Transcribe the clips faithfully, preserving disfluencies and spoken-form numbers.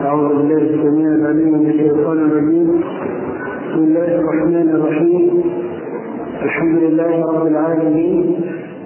أعوذ بالله السميع العليم من الشيطان الرجيم. بسم الله الرحمن الرحيم. الحمد لله رب العالمين،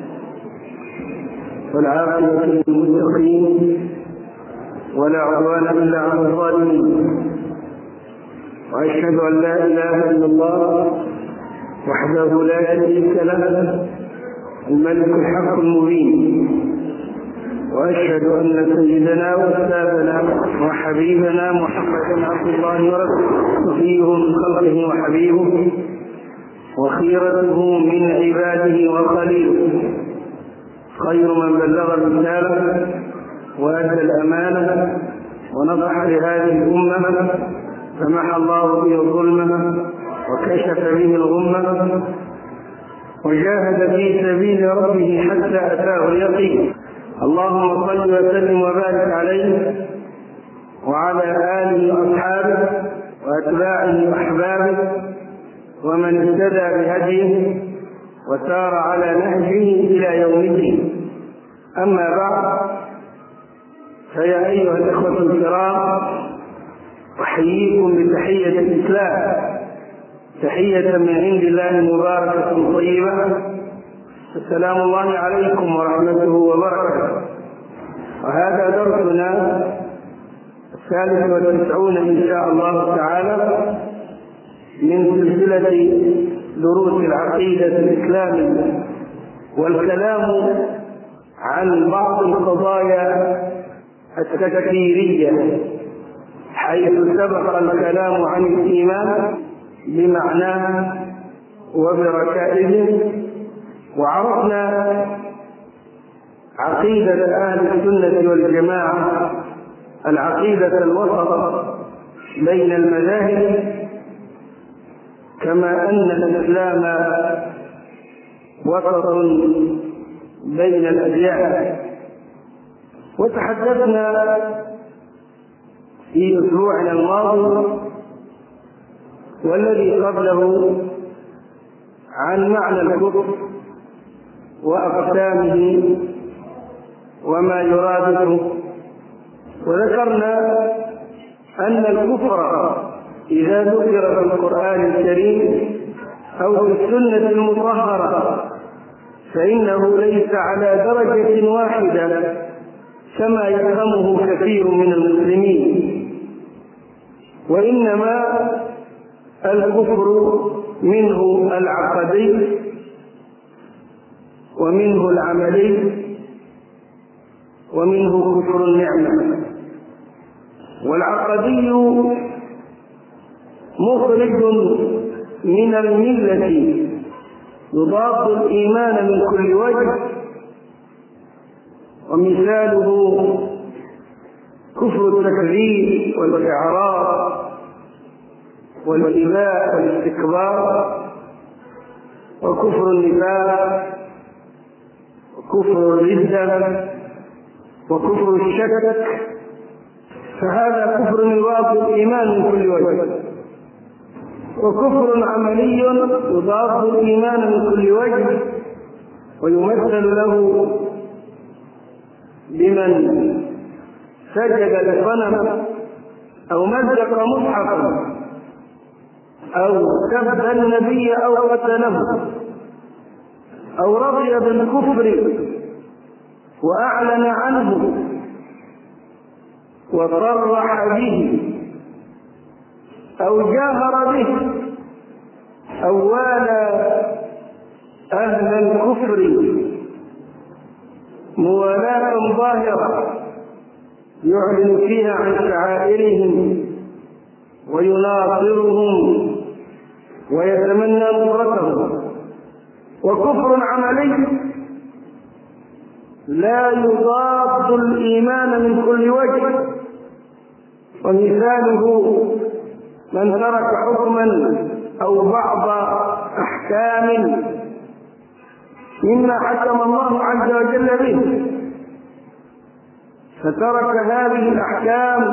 والعاقبة للمتقين، ولا عدوان إلا على الظالمين، وأشهد أن لا إله إلا الله وحده لا شريك له الملك الحق المبين، وأشهد أن سيدنا وأستاذنا وحبيبنا محمدا عبد الله ورسوله، صفيه من خلقه وحبيبه، وخيرته من عباده وخليله، خير من بلغ الرسالة وأدى الأمانة ونصح لهذه الأمة، فمحى الله به الظلمة وكشف به الغمة، وجاهد في سبيل ربه حتى أتاه اليقين. اللهم صل وسلم وبارك عليه وعلى آله وأصحابه وأتباعه وأحبابه ومن اهتدى بهديه وسار على نهجه إلى يوم الدين. أما بعد، فيا أيها الإخوة الكرام، أحييكم بتحية الإسلام، تحية من عند الله مباركة طيبة. السلام الله عليكم ورحمته وبركاته. وهذا درسنا الثالث والتسعون إن شاء الله تعالى من سلسلة دروس العقيدة الإسلامية، والكلام عن بعض القضايا التكفيرية، حيث سبق الكلام عن الإيمان بمعناه وبركائزه، وعرفنا عقيدة أهل السنة والجماعة، العقيدة الوسط بين المذاهب، كما أن الإسلام وسط بين الأديان. وتحدثنا في أسبوعنا الماضي والذي قبله عن معنى الكفر وأقسامه وما يرادفه، وذكرنا أن الكفر إذا ذكر في القرآن الكريم أو في السنة المطهرة فإنه ليس على درجة واحدة كما يفهمه كثير من المسلمين، وإنما الكفر منه العقدي ومنه العملي ومنه كفر النعمة. والعقدي مخرج من الملة، يضاد الإيمان من كل وجه، ومثاله كفر التكذيب والإعراض والإباء والاستكبار، وكفر النفاق، وكفر الردة، وكفر الشك، فهذا كفر يضاد الإيمان من كل وجه. وكفر عملي يضاد الإيمان من كل وجه، ويمثل له بمن سجد لصنم أو مزق مصحفا أو سب النبي أو قتله أو رضي بالكفر وأعلن عنه وصرح به أو جاهر به أو والى أهل الكفر موالاة ظاهرة يعلن فيها عن شعائرهم ويناصرهم ويتمنى نصرتهم. وكفر عملي لا يضاد الإيمان من كل وجه، ومثاله من ترك حكما أو بعض أحكام مما حكم الله عز وجل به، فترك هذه الأحكام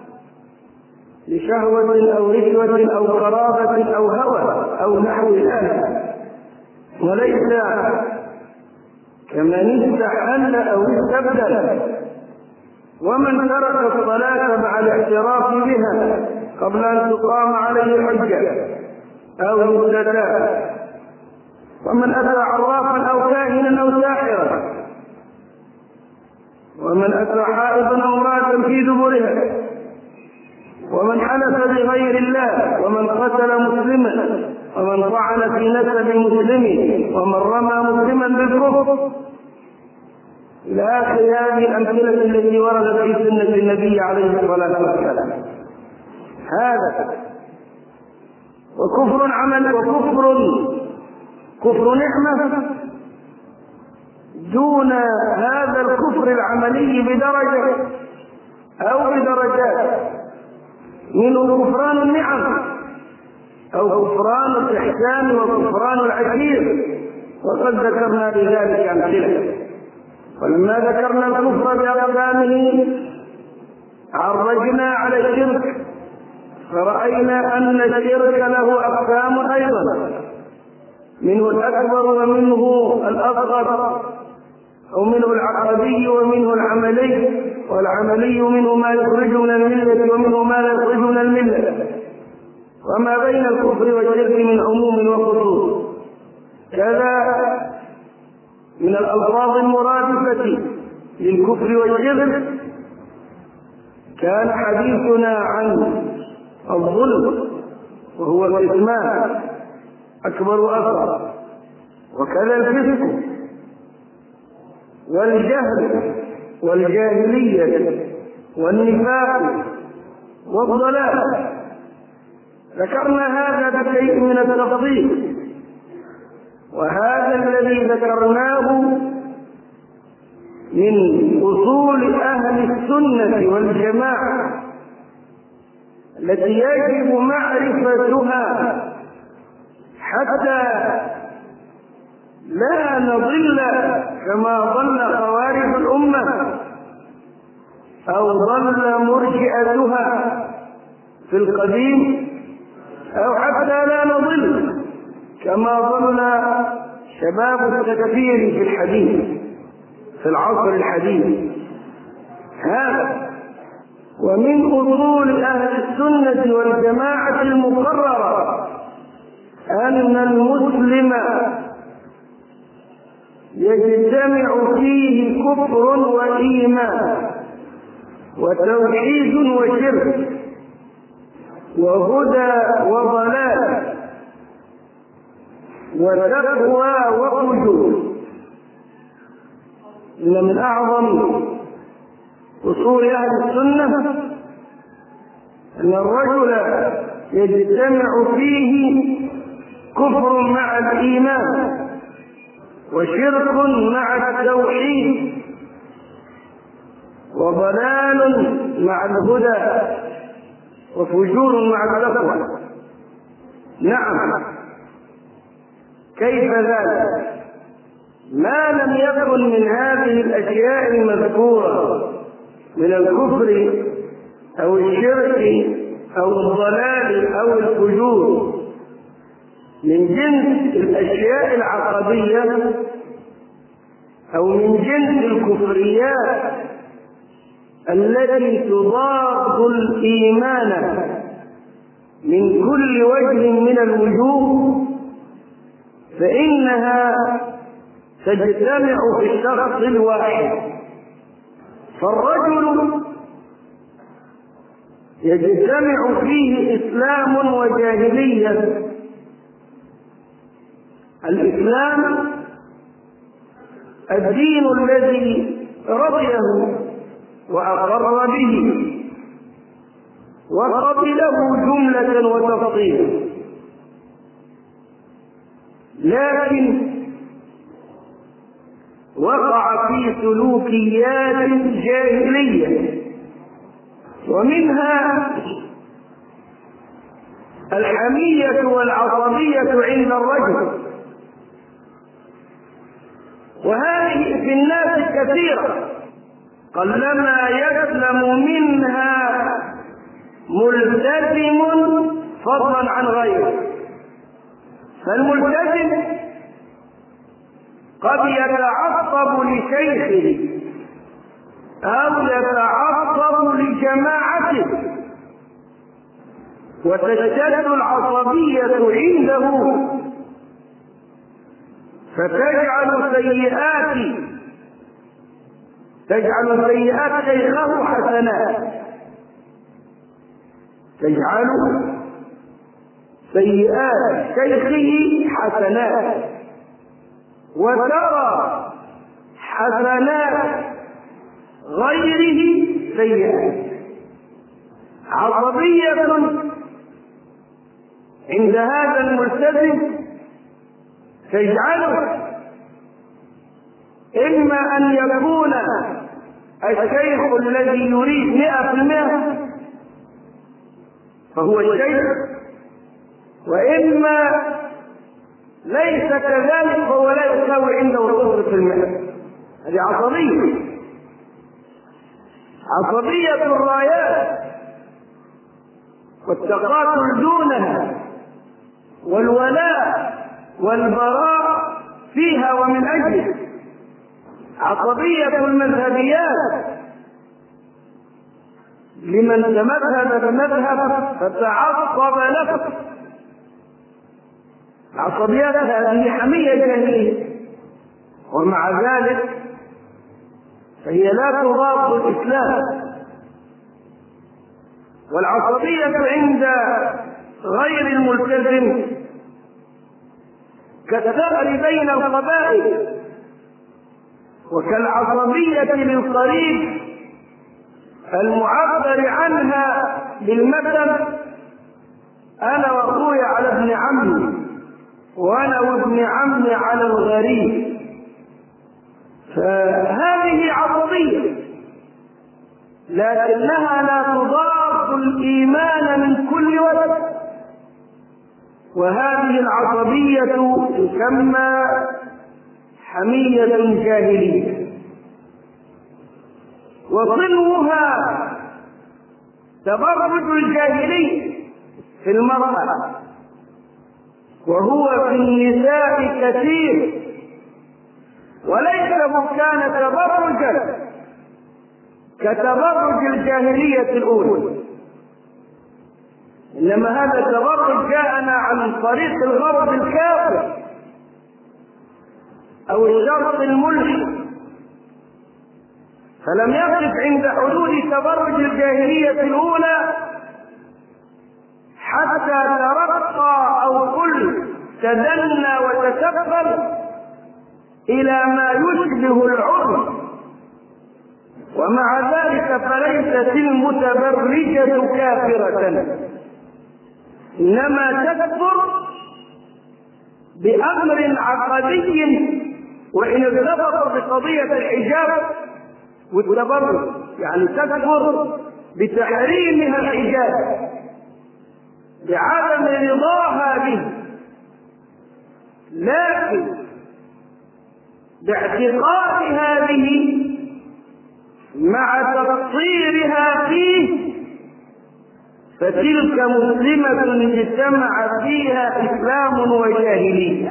لشهوة أو رشوة أو قرابة أو هوى أو نحو ذلك، وليس كمن استحل أو استبدل ومن ترك الصلاة مع الاعتراف بها قبل أن تقام عليه الحجة أو يستتاب، ومن أتى عرافا أو كاهنا أو ساحرا، ومن أتى حائضا أو امرأة في دبرها، ومن حلف بغير الله، ومن قتل مسلما، ومن طعن في نسب مسلم، ومن رمى مسلما بالكفر، إلى آخر هذه الأمثلة التي وردت في سنة النبي عليه الصلاة والسلام. هذا وكفر عمل وكفر كفر نعمة دون هذا الكفر العملي بدرجة أو بدرجات، منه كفران النعم أو كفران الإحسان وكفران العشير، وقد ذكرنا لذلك أمثلة. ولما ذكرنا الكفر بأقسامه عرجنا على الشرك، فرأينا أن الشرك له أقسام أيضا، منه الأكبر ومنه الأصغر، أو منه العقدي ومنه العملي، والعملي منه ما يخرج من الملة ومنه ما لا يخرج من الملة، وما بين الكفر والشرك من عموم وخصوص. كذا من الألفاظ المرادفة للكفر والشرك كان حديثنا عن الظلم، وهو الإثمان أكبر وأصغر، وكذا الفسق والجهل والجاهلية والنفاق والضلال. ذكرنا هذا بشيء من التفصيل، وهذا الذي ذكرناه من أصول أهل السنة والجماعة التي يجب معرفتها حتى لا نضل كما ضل خوارج الأمة أو ضل مرجئتها في القديم، أو حتى لا نضل كما ضل شباب التكفير في الحديث في العصر الحديث. هذا ومن أصول أهل السنة والجماعة المقررة أن المسلم يجتمع فيه كفر وإيمان وتوحيد وشرك وهدى وضلال وتقوى وفجور. إن من أعظم أصول أهل السنة أن الرجل يجتمع فيه كفر مع الإيمان وشرك مع التوحيد وضلال مع الهدى وفجور مع التقوى. نعم، كيف ذلك؟ ما لم يكن من هذه الأشياء المذكورة من الكفر أو الشرك أو الضلال أو الفجور من جنس الأشياء العقدية أو من جنس الكفريات التي تضاد الإيمان من كل وجه من الوجوه، فإنها تجتمع في الشخص الواحد. فالرجل يجتمع فيه إسلام وجاهلية. الإسلام الدين الذي رضيه وأقر به وقبله جملة وتفصيلا، لكن وقع في سلوكيات جاهلية، ومنها الحمية والعصبية عند الرجل، وهذه في الناس كثيرة، قلما يسلم منها ملتزم فضلا عن غيره. فالملتزم قد يتعصب لشيخه أو يتعصب لجماعته، وتشتد العصبية عنده فتجعل سيئات تجعل سيئات شيخه حسنات تجعل سيئات شيخه حسنات وترى حسنات غيره سيئات. عصبية عند هذا الملتزم تجعله إما أن يكون الشيخ الذي يريد مئة في المئة فهو الشيخ، وإما ليس كذلك فهو لا يساوي عنده صفر في المئة. هذه عصبية عصبية الرايات والتقاتل دونها والولاء والبراء فيها ومن أجله. عصبية المذهبيات لمن تمذهب بمذهب فتعصب له. العصبيات هذه حمية جاهلية، ومع ذلك فهي لا تضاد الإسلام. والعصبية عند غير الملتزم كالثأر بين القبائل، وكالعصبية للقريب المعبر عنها بالمثل أنا وأخوي على ابن عمي وأنا وابن عمي على الغريب. فهذه عصبية لكنها لا تضاد الإيمان من كل وجه، وهذه العصبية تسمى حمية جاهلية. وصنوها تبرج الجاهلي في المرأة، وهو في النساء كثير، وليس كان تبرجا كتبرج الجاهلية الأولى، إنما هذا التبرج جاءنا عن طريق الغرب الكافر أو الشرق الملحد، فلم يقف عند حدود تبرج الجاهلية الأولى حتى ترقى أو قل تدنى وتكبر إلى ما يشبه العرف. ومع ذلك فليست المتبرجة كافرة، إنما تكفر بأمر عقدي وإن ارتبط بقضية الحجاب والتبرج، يعني تكفر بتحريمها الحجاب بعدم رضاها به، لكن باعتقادها به مع تقصيرها فيه فتلك مسلمة اجتمع فيها إسلام وجاهلية.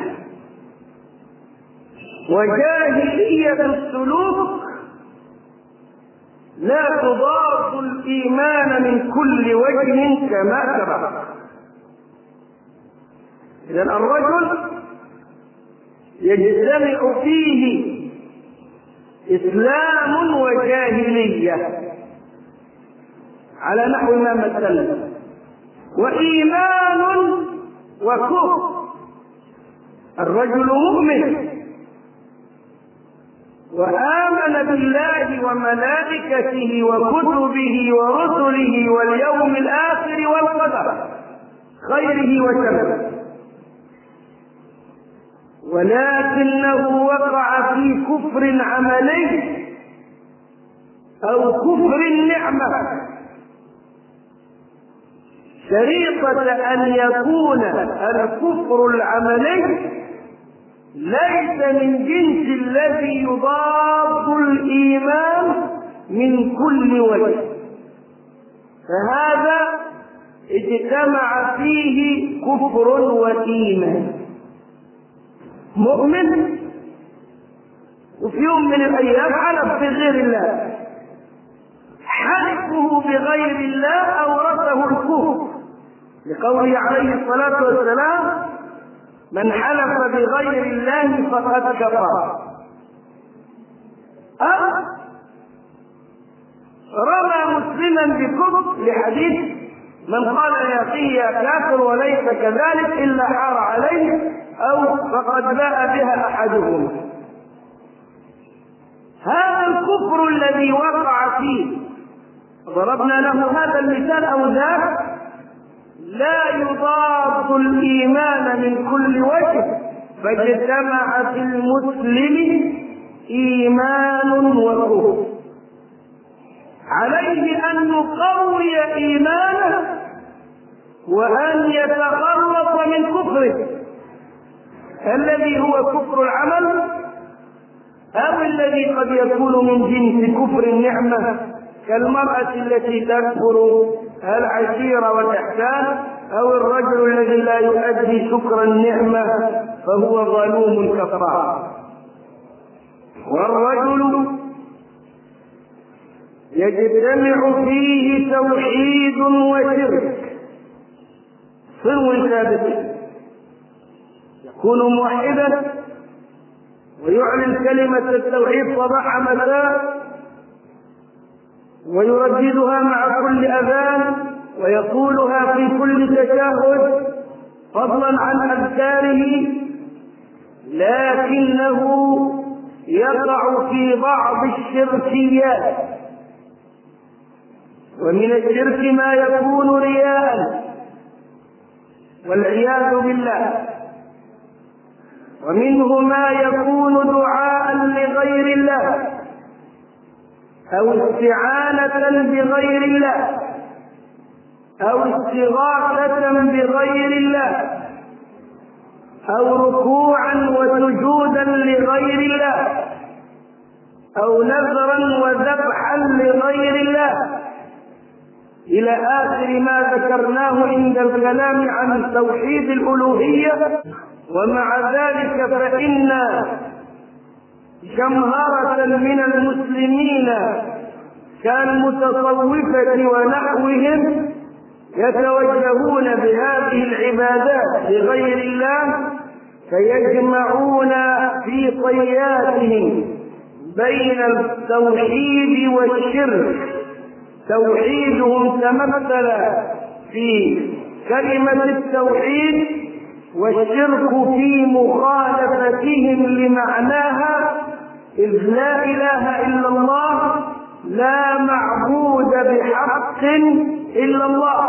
وجاهلية السلوك لا تضاد الإيمان من كل وجه كما سبق. إذن الرجل يجتمع فيه إسلام وجاهلية على نحو ما مثلنا، وإيمان وكفر. الرجل مؤمن وآمن بالله وملائكته وكتبه ورسله واليوم الآخر والقدر خيره وشره، ولكنه وقع في كفر عملي أو كفر النعمة. شريطة أن يكون الكفر العملي ليس من جنس الذي يضاد الإيمان من كل وجه، فهذا اجتمع فيه كفر وإيمان. مؤمن وفي يوم من الأيام حلف بغير الله حلفه بغير الله أورثه الكفر، لقوله عليه الصلاة والسلام: من حلف بغير الله فقد كفر. أو رمى مسلما بكفر لحديث: من قال يا أخي يا كافر وليس كذلك إلا حار عليه، أو فقد باء بها أحدهم. هذا الكفر الذي وقع فيه ضربنا له هذا المثال أو ذاك لا يضاد الإيمان من كل وجه، فاجتمع في المسلم إيمان وكفر. عليه أن يقوي إيمانه وأن يتخلص من كفره الذي هو كفر العمل، أو الذي قد يكون من جنس كفر النعمة كالمرأة التي تكفر العشيرة والإحسان، أو الرجل الذي لا يؤدي شكر النعمة فهو ظلوم كفار. والرجل يجتمع فيه توحيد وشرك صنو ثابت، يكون موحدا ويعلن كلمة التوحيد صباح مساء ويرددها مع كل أذان ويقولها في كل تشهد فضلا عن أذكاره، لكنه يقع في بعض الشركيات. ومن الشرك ما يكون رياء والعياذ بالله، ومنه ما يكون دعاء لغير الله أو استعانة بغير الله أو استغاثة بغير الله أو ركوعا وسجودا لغير الله أو نذرا وذبحا لغير الله، إلى آخر ما ذكرناه عند الكلام عن توحيد الألوهية. ومع ذلك فإن جمهرة من المسلمين كالمتصوفة ونحوهم يتوجهون بهذه العبادات لغير الله، فيجمعون في طياتهم بين التوحيد والشرك. توحيدهم تمثل في كلمة التوحيد، والشرك في مخالفتهم لمعناها، إذ لا إله إلا الله، لا معبود بحق إلا الله.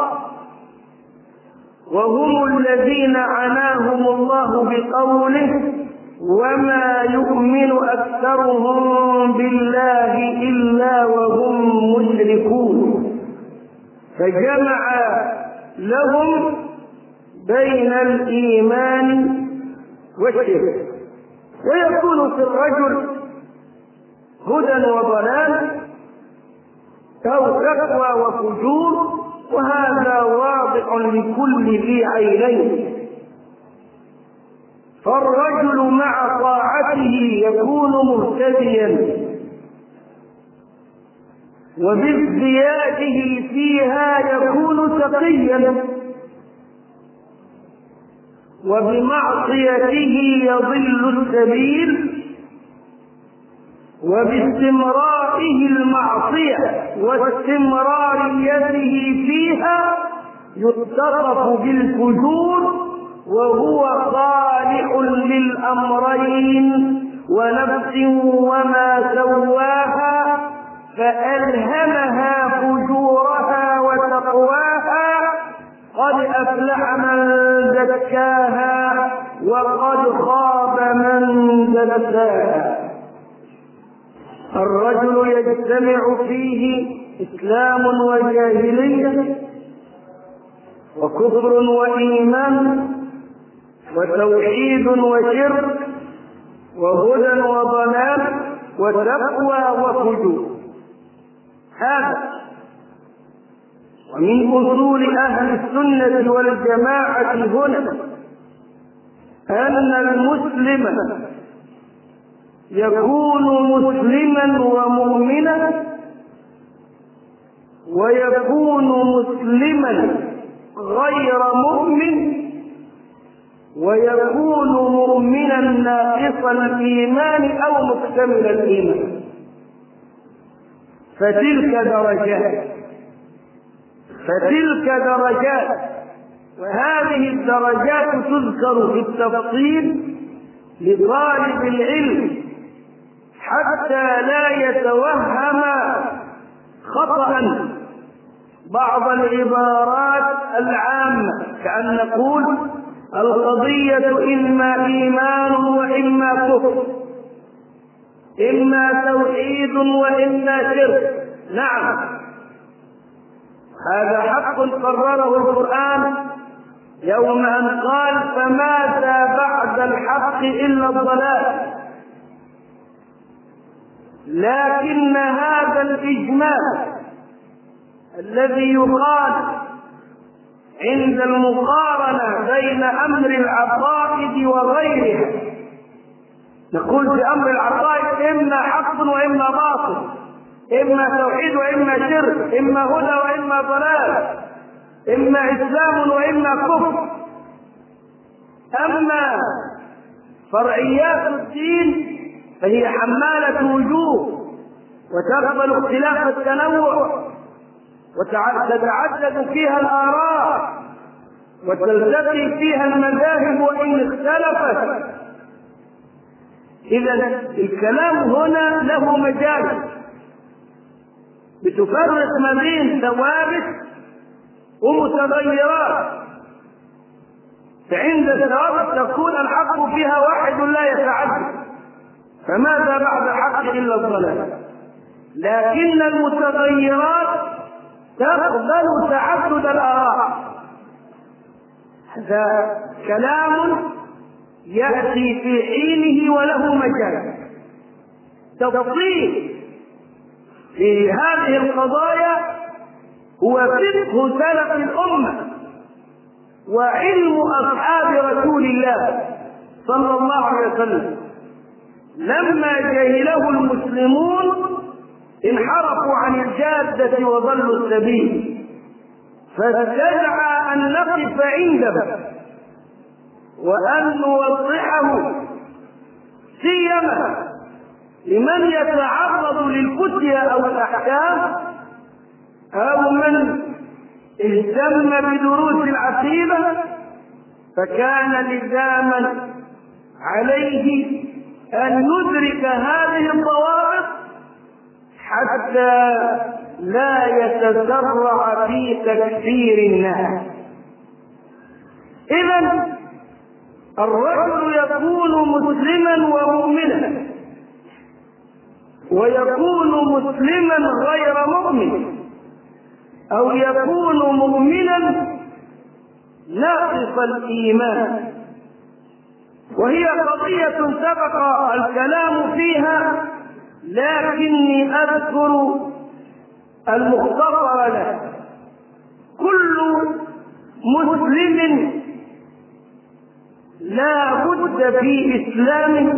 وهم الذين عناهم الله بقوله: وما يؤمن أكثرهم بالله إلا وهم مشركون. فجمع لهم بين الإيمان والشرك. ويكون في الرجل هدى وضلال أو تقوى وفجور، وهذا واضح لكل ذي عينين. فالرجل مع طاعته يكون مهتديا، وبازدياده فيها يكون تقيا، وبمعصيته يضل السبيل، وباستمراره المعصية واستمراريته فيها يتصرف بالفجور، وهو صالح للأمرين. ونفس وما سواها فألهمها فجورها وتقواها، قد أفلح من زكاها وقد خاب من دساها. الرجل يجتمع فيه إسلام وجاهلية وكفر وإيمان وتوحيد وشرك وهدى وضلال وتقوى وفجور. هذا ومن أصول أهل السنة والجماعة هنا أن المسلم يكون مسلما ومؤمنا ويكون مسلما غير مؤمن، ويكون مؤمنا ناقص الإيمان أو مكتمل الإيمان. فتلك درجات فتلك درجات وهذه الدرجات تذكر في التفصيل لطالب العلم حتى لا يتوهم خطأ بعض العبارات العامة، كأن نقول القضية إما إيمان وإما كفر، إما توحيد وإما شرك. نعم، هذا حق قرره القرآن يوم أن قال فماذا بعد الحق إلا الضلال. لكن هذا الإجمال الذي يقال عند المقارنة بين أمر العقائد وغيرها، نقول في أمر العقائد إما حق وإما باطل، إما توحيد وإما شرك، إما هدى وإما ضلال، إما إسلام وإما كفر. أما فرعيات الدين فهي حمالة وجوه وتقبل اختلاف التنوع وتتعدد فيها الآراء وتلتقي فيها المذاهب وإن اختلفت. إذا الكلام هنا له مجال، بتفرق ما بين ثوابت ومتغيرات، فعند الثوابت تكون الحق فيها واحد لا يتعدد، فماذا بعد الحق إلا الضلال. لكن المتغيرات تقبل تعدد الآراء. هذا كلام يأتي في حينه وله مجال. تفصيل في هذه القضايا هو فقه سلف الأمة وعلم أصحاب رسول الله صلى الله عليه وسلم. لما جهله المسلمون انحرفوا عن الجادة وضلوا السبيل، فاستدعى أن نقف عنده وأن نوضحه، سيما لمن يتعرض للفتية أو الأحكام أو من اهتم بدروس العقيدة، فكان لزاما عليه أن ندرك هذه الضوابط حتى لا يتسرع في تكفير الناس. إذن الرجل يكون مسلما ومؤمنا، ويكون مسلما غير مؤمن، أو يكون مؤمنا ناقص الإيمان. وهي قضية سبق الكلام فيها، لكني أذكر المختصر له. كل مسلم لا بد في إسلامه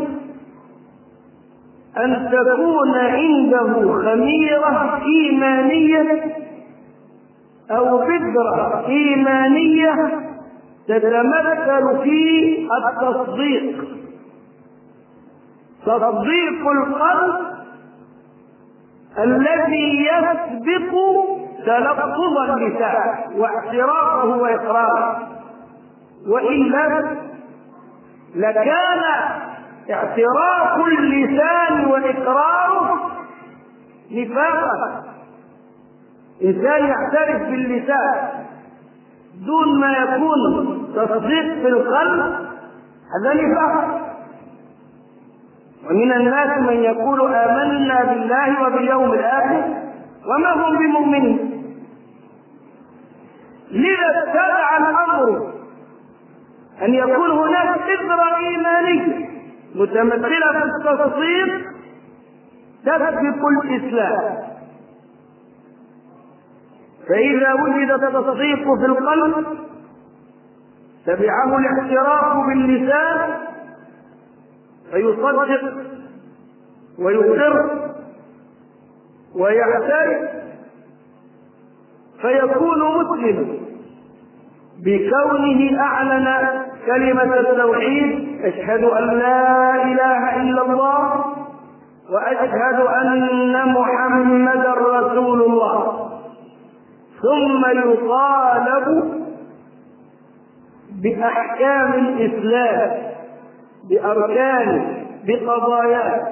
أن تكون عنده خميرة إيمانية أو بذرة إيمانية تتمثل في التصديق، تصديق القلب الذي يسبق تلفظ اللسان واعترافه وإقراره، وإلا لكان اعتراف اللسان وإقراره نفاقا. إنسان يعترف باللسان دون ما يكون تصديق في القلب، هذا نفاق. ومن الناس من يقول آمنا بالله وباليوم الآخر وما هم بمؤمنين. لذا ابتدع الأمر أن يكون هناك بذرة إيمانية متمثلة في التصديق تسبق الإسلام. فإذا وجد التصديق في القلب تبعه الاعتراف باللسان فيصدق ويقر ويعترف، فيكون مسلما بكونه أعلن كلمة التوحيد: أشهد أن لا إله إلا الله وأشهد أن محمدا رسول الله، ثم يطالب بأحكام الإسلام، بأركانه، بقضاياه،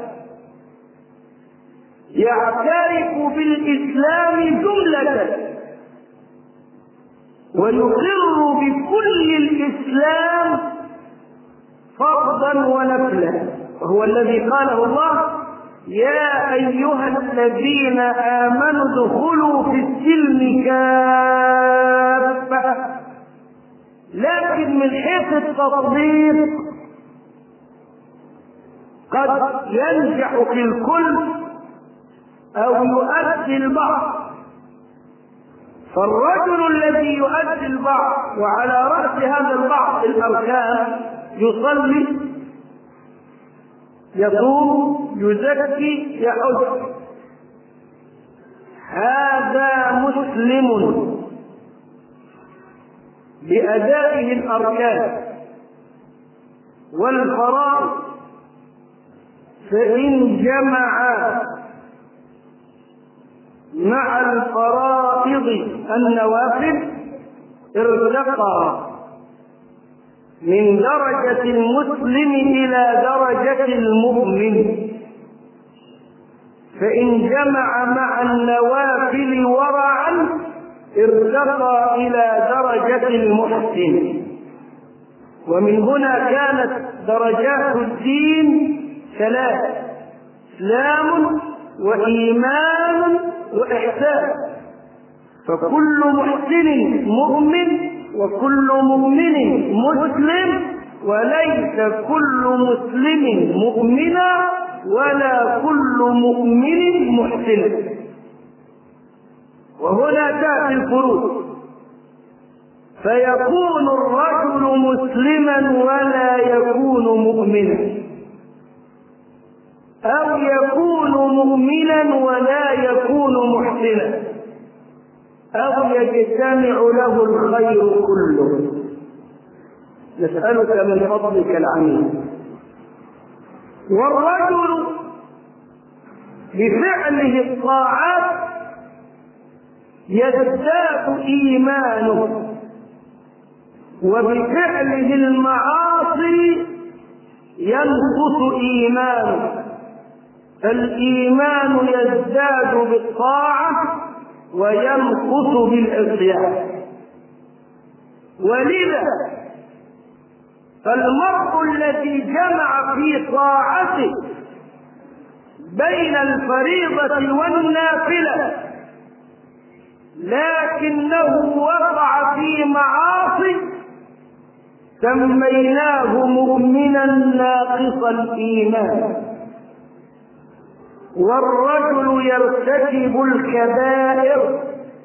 يعترف بالإسلام جملة ويقر بكل الإسلام فرضا ونفلا، وهو الذي قاله الله: يا أيها الذين آمنوا ادخلوا في السلم كافة. لكن من حيث التطبيق قد ينجح في الكل أو يؤدي البعض، فالرجل الذي يؤدي البعض وعلى رأس هذا البعض الأركان يصلي، يصوم، يزكي، يحج، هذا مسلم بأدائه الأركان والفرائض، فإن جمع مع الفرائض النوافل ارتقى من درجة المسلم إلى درجة المؤمن، فإن جمع مع النوافل ورعا ارتقى إلى درجة المحسن. ومن هنا كانت درجات الدين ثلاث: إسلام وإيمان وإحسان، فكل محسن مؤمن وكل مؤمن مسلم، وليس كل مسلم مؤمنا ولا كل مؤمن محسنا. وهنا تأتي الفروق، فيكون الرجل مسلما ولا يكون مؤمنا، أو يكون مؤمنا ولا يكون محسنا، أو يجتمع له الخير كله. نسألك من فضلك العميم. والرجل بفعله الطاعات يزداد إيمانه، وبفعله المعاصي ينقص إيمانه، فالإيمان يزداد بالطاعة وينقص بالعصيان. ولذا فالمرء الذي جمع في طاعته بين الفريضة والنافلة لكنه وقع في معاصي سميناه مؤمنا ناقص الإيمان. والرجل يرتكب الكبائر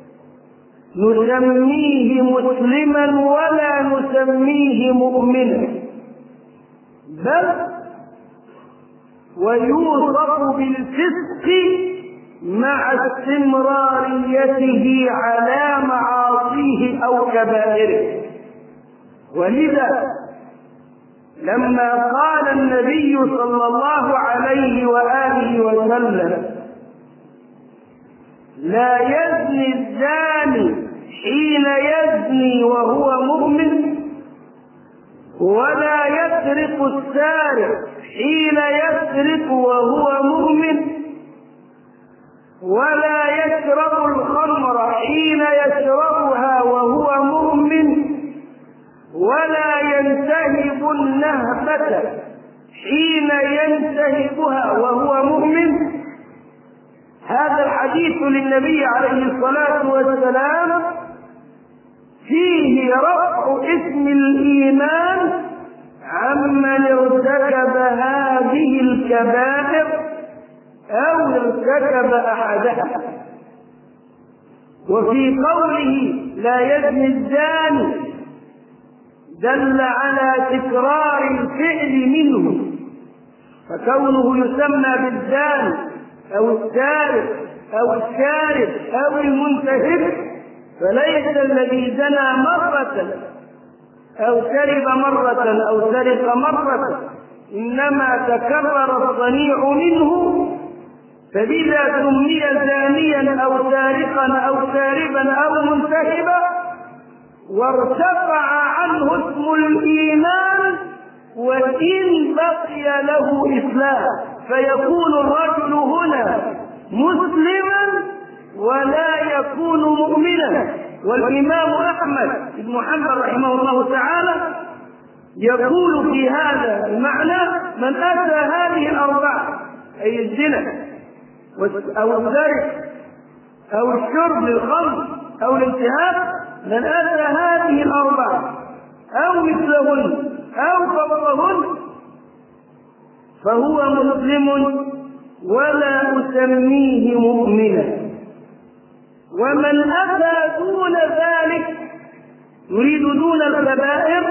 نسميه مسلما ولا نسميه مؤمنا، بل ويوصف بالفسق مع استمراريته على معاصيه أو كبائره. ولذا لما قال النبي صلى الله عليه وآله وسلم: لا يزني الزاني حين يزني وهو مؤمن، ولا يسرق السارق حين يسرق وهو مؤمن، ولا يشرب الخمر حين يشربها وهو مؤمن، ولا ينتهب النهبة حين ينتهبها وهو مؤمن. هذا الحديث للنبي عليه الصلاة والسلام فيه رفع اسم الإيمان عمن ارتكب هذه الكبائر أو ارتكب أحدها. وفي قوله لا يزني الزاني دل على تكرار الفعل منه، فكونه يسمى بالزاني أو السارق أو الشارب أو المنتهب فليس الذي زنى مرة أو شرب مرة أو سرق مرة، إنما تكرر الصنيع منه، فبذا سمي زانيا أو سارقا أو شاربا أو منتهبا، وارتفع عنه اسم الإيمان وإن بقي له إسلام، فيكون الرجل هنا مسلما ولا يكون مؤمنا. والإمام أحمد بن حنبل رحمه الله تعالى يقول في هذا المعنى: من أتى هذه الأربعة، أي الزنا أو السرقة أو الشرب للخمر أو الانتهاك، من أتى هذه الأربعة أو مثلهن أو فوقهن فهو مسلم ولا أسميه مؤمنا. ومن أتى دون ذلك يريد دون الكبائر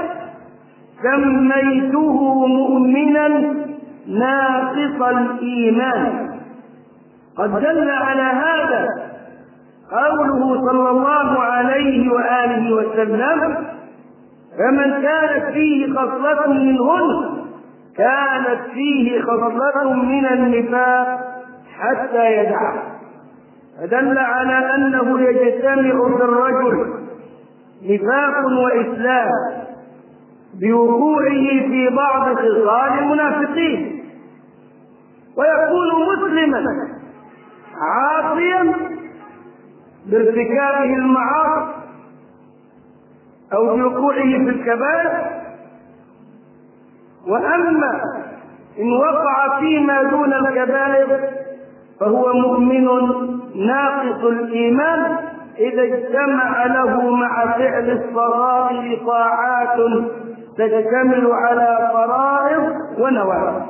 سميته مؤمنا ناقص الإيمان. قد دل على هذا قوله صلى الله عليه وآله وسلم: فمن كانت فيه خصلة منهن كانت فيه خصلة من النفاق حتى يدعه. فدل على أنه يجتمع في الرجل نفاق وإسلام بوقوعه في بعض خصال المنافقين، ويكون مسلما عاصيا بارتكابه المعاصي أو بوقوعه في الكبائر. وأما إن وقع فيما دون الكبائر فهو مؤمن ناقص الإيمان إذا اجتمع له مع فعل الصغائر طاعات تشتمل على فرائض ونوافل.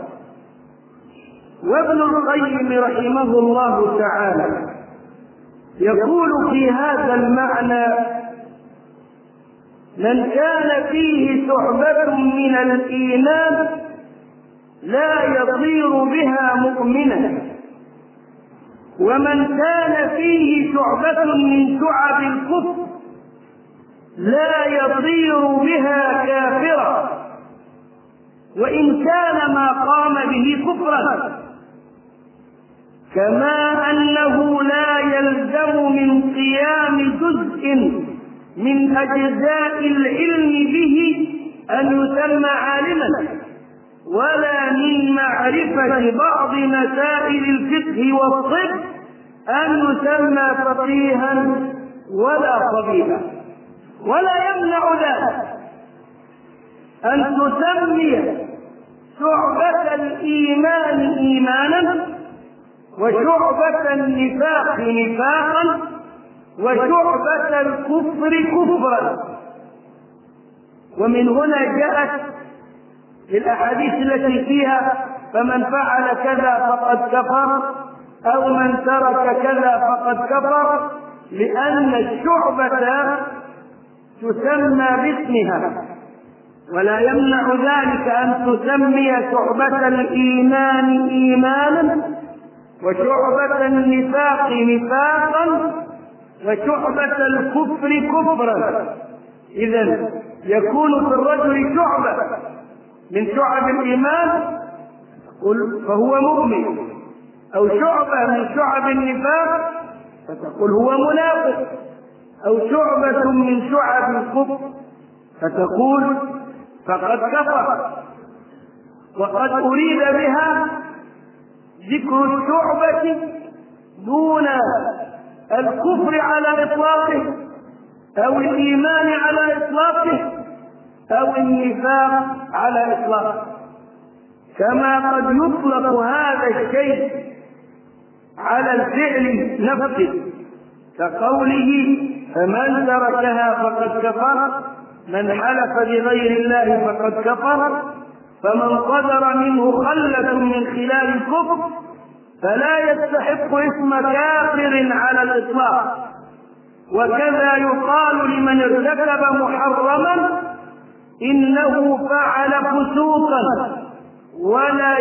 وابن القيم رحمه الله تعالى يقول في هذا المعنى: من كان فيه شعبة من الإيمان لا يصير بها مؤمنا، ومن كان فيه شعبة من شعب الكفر لا يصير بها كافرا، وإن كان ما قام به كفرا. كما أنه لا يلزم من قيام جزء من أجزاء العلم به أن يسمى عالما، ولا من معرفة بعض مسائل الفقه والطب أن يسمى فقيها ولا طبيبا. ولا يمنع ذلك أن تسمي شعبة الإيمان إيمانا، وشعبة النفاق نفاقا، وشعبة الكفر كفرا. ومن هنا جاءت الأحاديث التي فيها: فمن فعل كذا فقد كفر، أو من ترك كذا فقد كفر، لأن الشعبة تسمى باسمها. ولا يمنع ذلك أن تسمي شعبة الإيمان إيمانا، وشعبة النفاق نفاقا، وشعبة الكفر كفرا. إذن يكون في الرجل شعبة من شعب الإيمان فهو مؤمن، أو شعبة من شعب النفاق فتقول هو منافق، أو شعبة من شعب الكفر فتقول فقد كفر. وقد أريد بها ذكر الشعبة دون الكفر على إطلاقه، أو الإيمان على إطلاقه، أو النفاق على إطلاقه. كما قد يطلق هذا الشيء على الفعل نفسه، كقوله: فمن تركها فقد كفر، من حلف بغير الله فقد كفر، فمن صدر منه خلة من خلال الكفر فلا يستحق اسم كافر على الإطلاق. وكذا يقال لمن ارتكب محرما إنه فعل فسوقا، ولا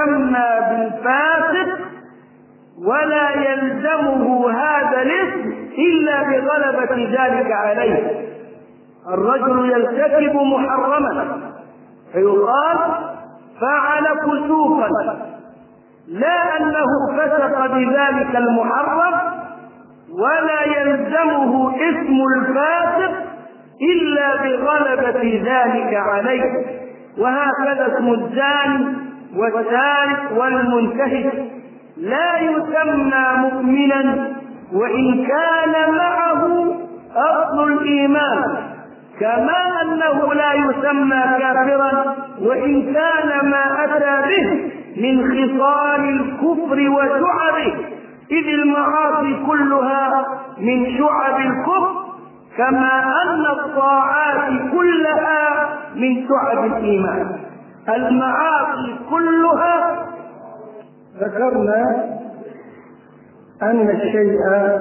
يسمى بالفاسق، ولا يلزمه هذا الاسم إلا بغلبة ذلك عليه. الرجل يرتكب محرما فيقال فعل فسوقا، لا أنه فسق بذلك المحرم، ولا يلزمه اسم الفاسق إلا بغلبة ذلك عليه. وهكذا اسم الزاني والسارق والمنتهك لا يسمى مؤمنا وإن كان معه أصل الإيمان، كما أنه لا يسمى كافرا وإن كان ما أتى به من خصال الكفر وشعبه، إذ المعاصي كلها من شعب الكفر، كما أن الطاعات كلها من شعب الإيمان. المعاصي كلها، ذكرنا أن الشيء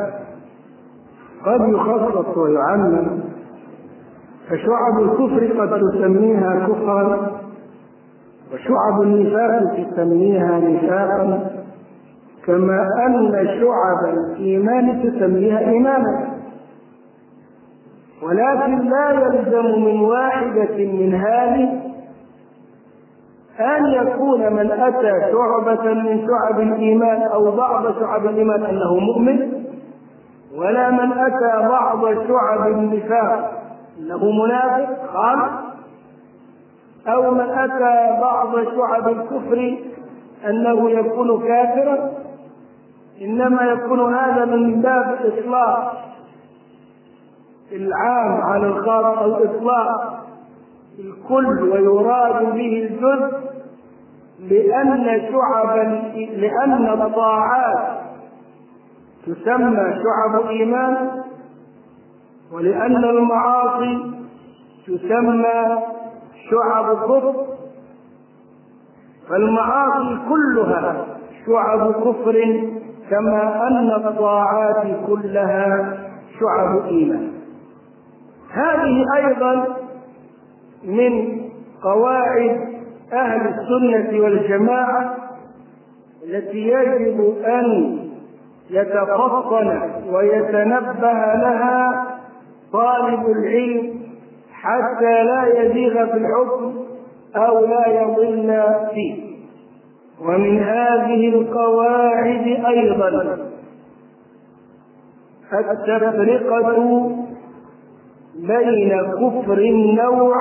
قد يخصص ويعمم، فشعب الكفر قد تسميها كفرا، وشعب النفاق تسميها نفاقا، كما أن شعب الإيمان تسميها إيمانا. ولكن لا يلزم من واحدة من هذه أن يكون من أتى شعبة من شعب الإيمان أو بعض شعب الإيمان أنه مؤمن، ولا من أتى بعض شعب النفاق أنه منافق خالص، أو من أتى بعض شعب الكفر أنه يكون كافرا. إنما يكون هذا من باب إطلاق العام على الخاص أو إطلاق الكل ويراد به الجزء، لأن شعب لأن الطاعات تسمى شعب إيمان، ولأن المعاصي تسمى شعب كفر، فالمعاصي كلها شعب كفر كما أن الطاعات كلها شعب إيمان. هذه أيضا من قواعد أهل السنة والجماعة التي يجب أن يتفطن ويتنبه لها طالب العلم حتى لا يزيغ في الحكم أو لا يضل فيه. ومن هذه القواعد أيضا التفرقة بين كفر النوع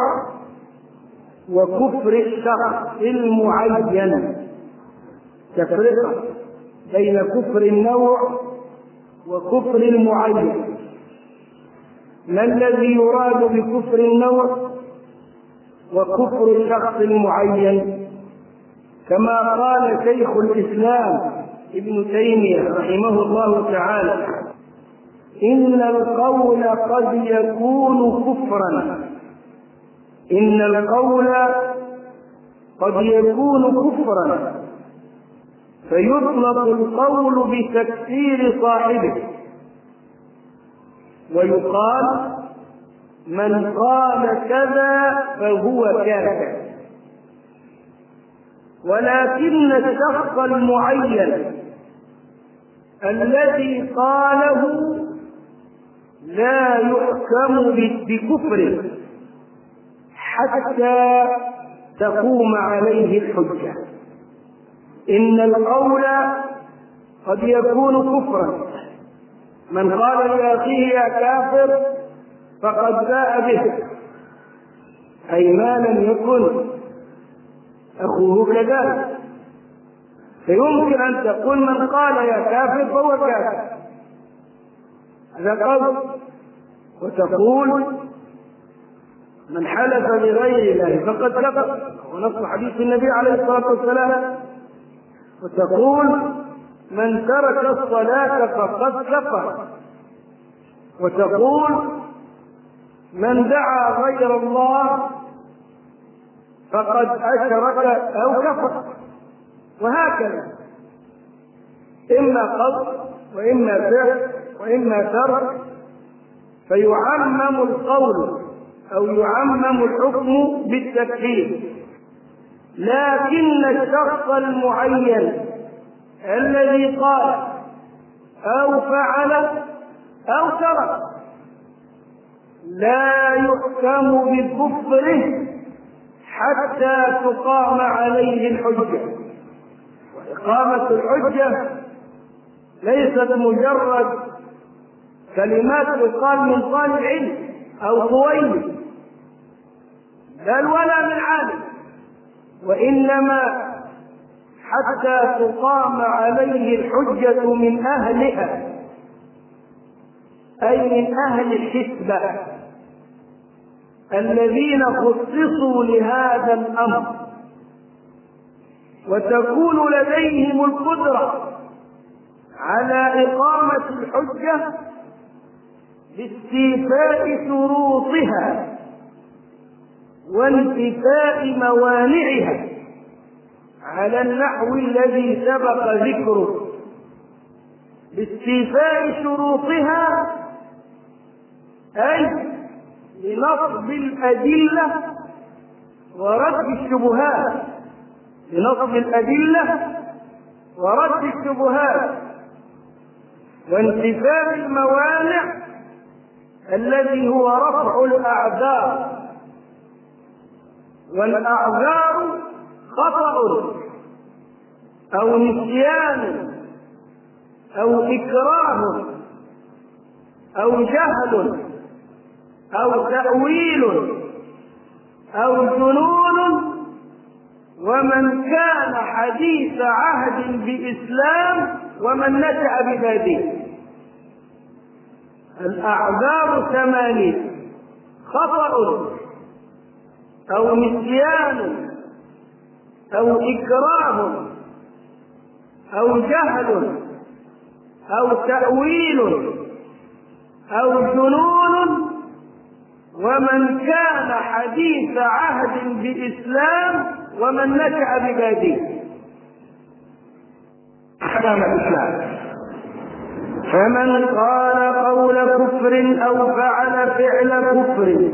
وكفر الشخص المعين. تفرقة بين كفر النوع وكفر المعين. ما الذي يراد بكفر النوع وكفر الشخص المعين؟ كما قال شيخ الإسلام ابن تيمية رحمه الله تعالى: إن القول قد يكون كفرا إن القول قد يكون كفرا فيطلق القول بتكفير صاحبه، ويقال من قال كذا فهو كافر. ولكن الشخص المعين الذي قاله لا يحكم بكفره حتى تقوم عليه الحجة. إن القول قد يكون كفرا، من قال لأخيه يا كافر فقد باء به، أي ما لم يكن أخوه كذلك. فيمكن أن تقول من قال يا كافر فهو كافر، هذا قول. وتقول من حلف بغير الله فقد كفر، ونص حديث النبي عليه الصلاة والسلام. وتقول من ترك الصلاة فقد كفر. وتقول من دعا غير الله فقد أشرك أو كفر، وهكذا، إما قصد وإما فعل وإما ترك، فيعمم القول أو يعمم الحكم بالتكفير. لكن الشخص المعين الذي قال أو فعل أو ترك لا يحكم بكفره حتى تقام عليه الحجة. وإقامة الحجة ليست مجرد كلمات تقال من طالب علم أو طويل بل ولا من عالم، وإنما حتى تقام عليه الحجة من أهلها، أي من أهل الحسبة الذين خصصوا لهذا الأمر، وتكون لديهم القدرة على إقامة الحجة باستيفاء شروطها وانتفاء موانعها على النحو الذي سبق ذكره. باستيفاء شروطها أي لنصب الأدلة ورد الشبهات، لنصب الأدلة ورد الشبهات وانتفاء الموانع الذي هو رفع الأعذار. والأعذار خطأ أو نسيان أو إكراه أو جهل أو تأويل أو جنون، ومن كان حديث عهد بإسلام ومن نشأ ببادية. الأعذار ثمانية: خطأ أو نسيان أو إكراه أو جهل أو تأويل أو جنون، ومن كان حديث عهد بإسلام ومن نشأ ببادية. أحكام الإسلام: فمن قال قول كفر أو فعل فعل كفر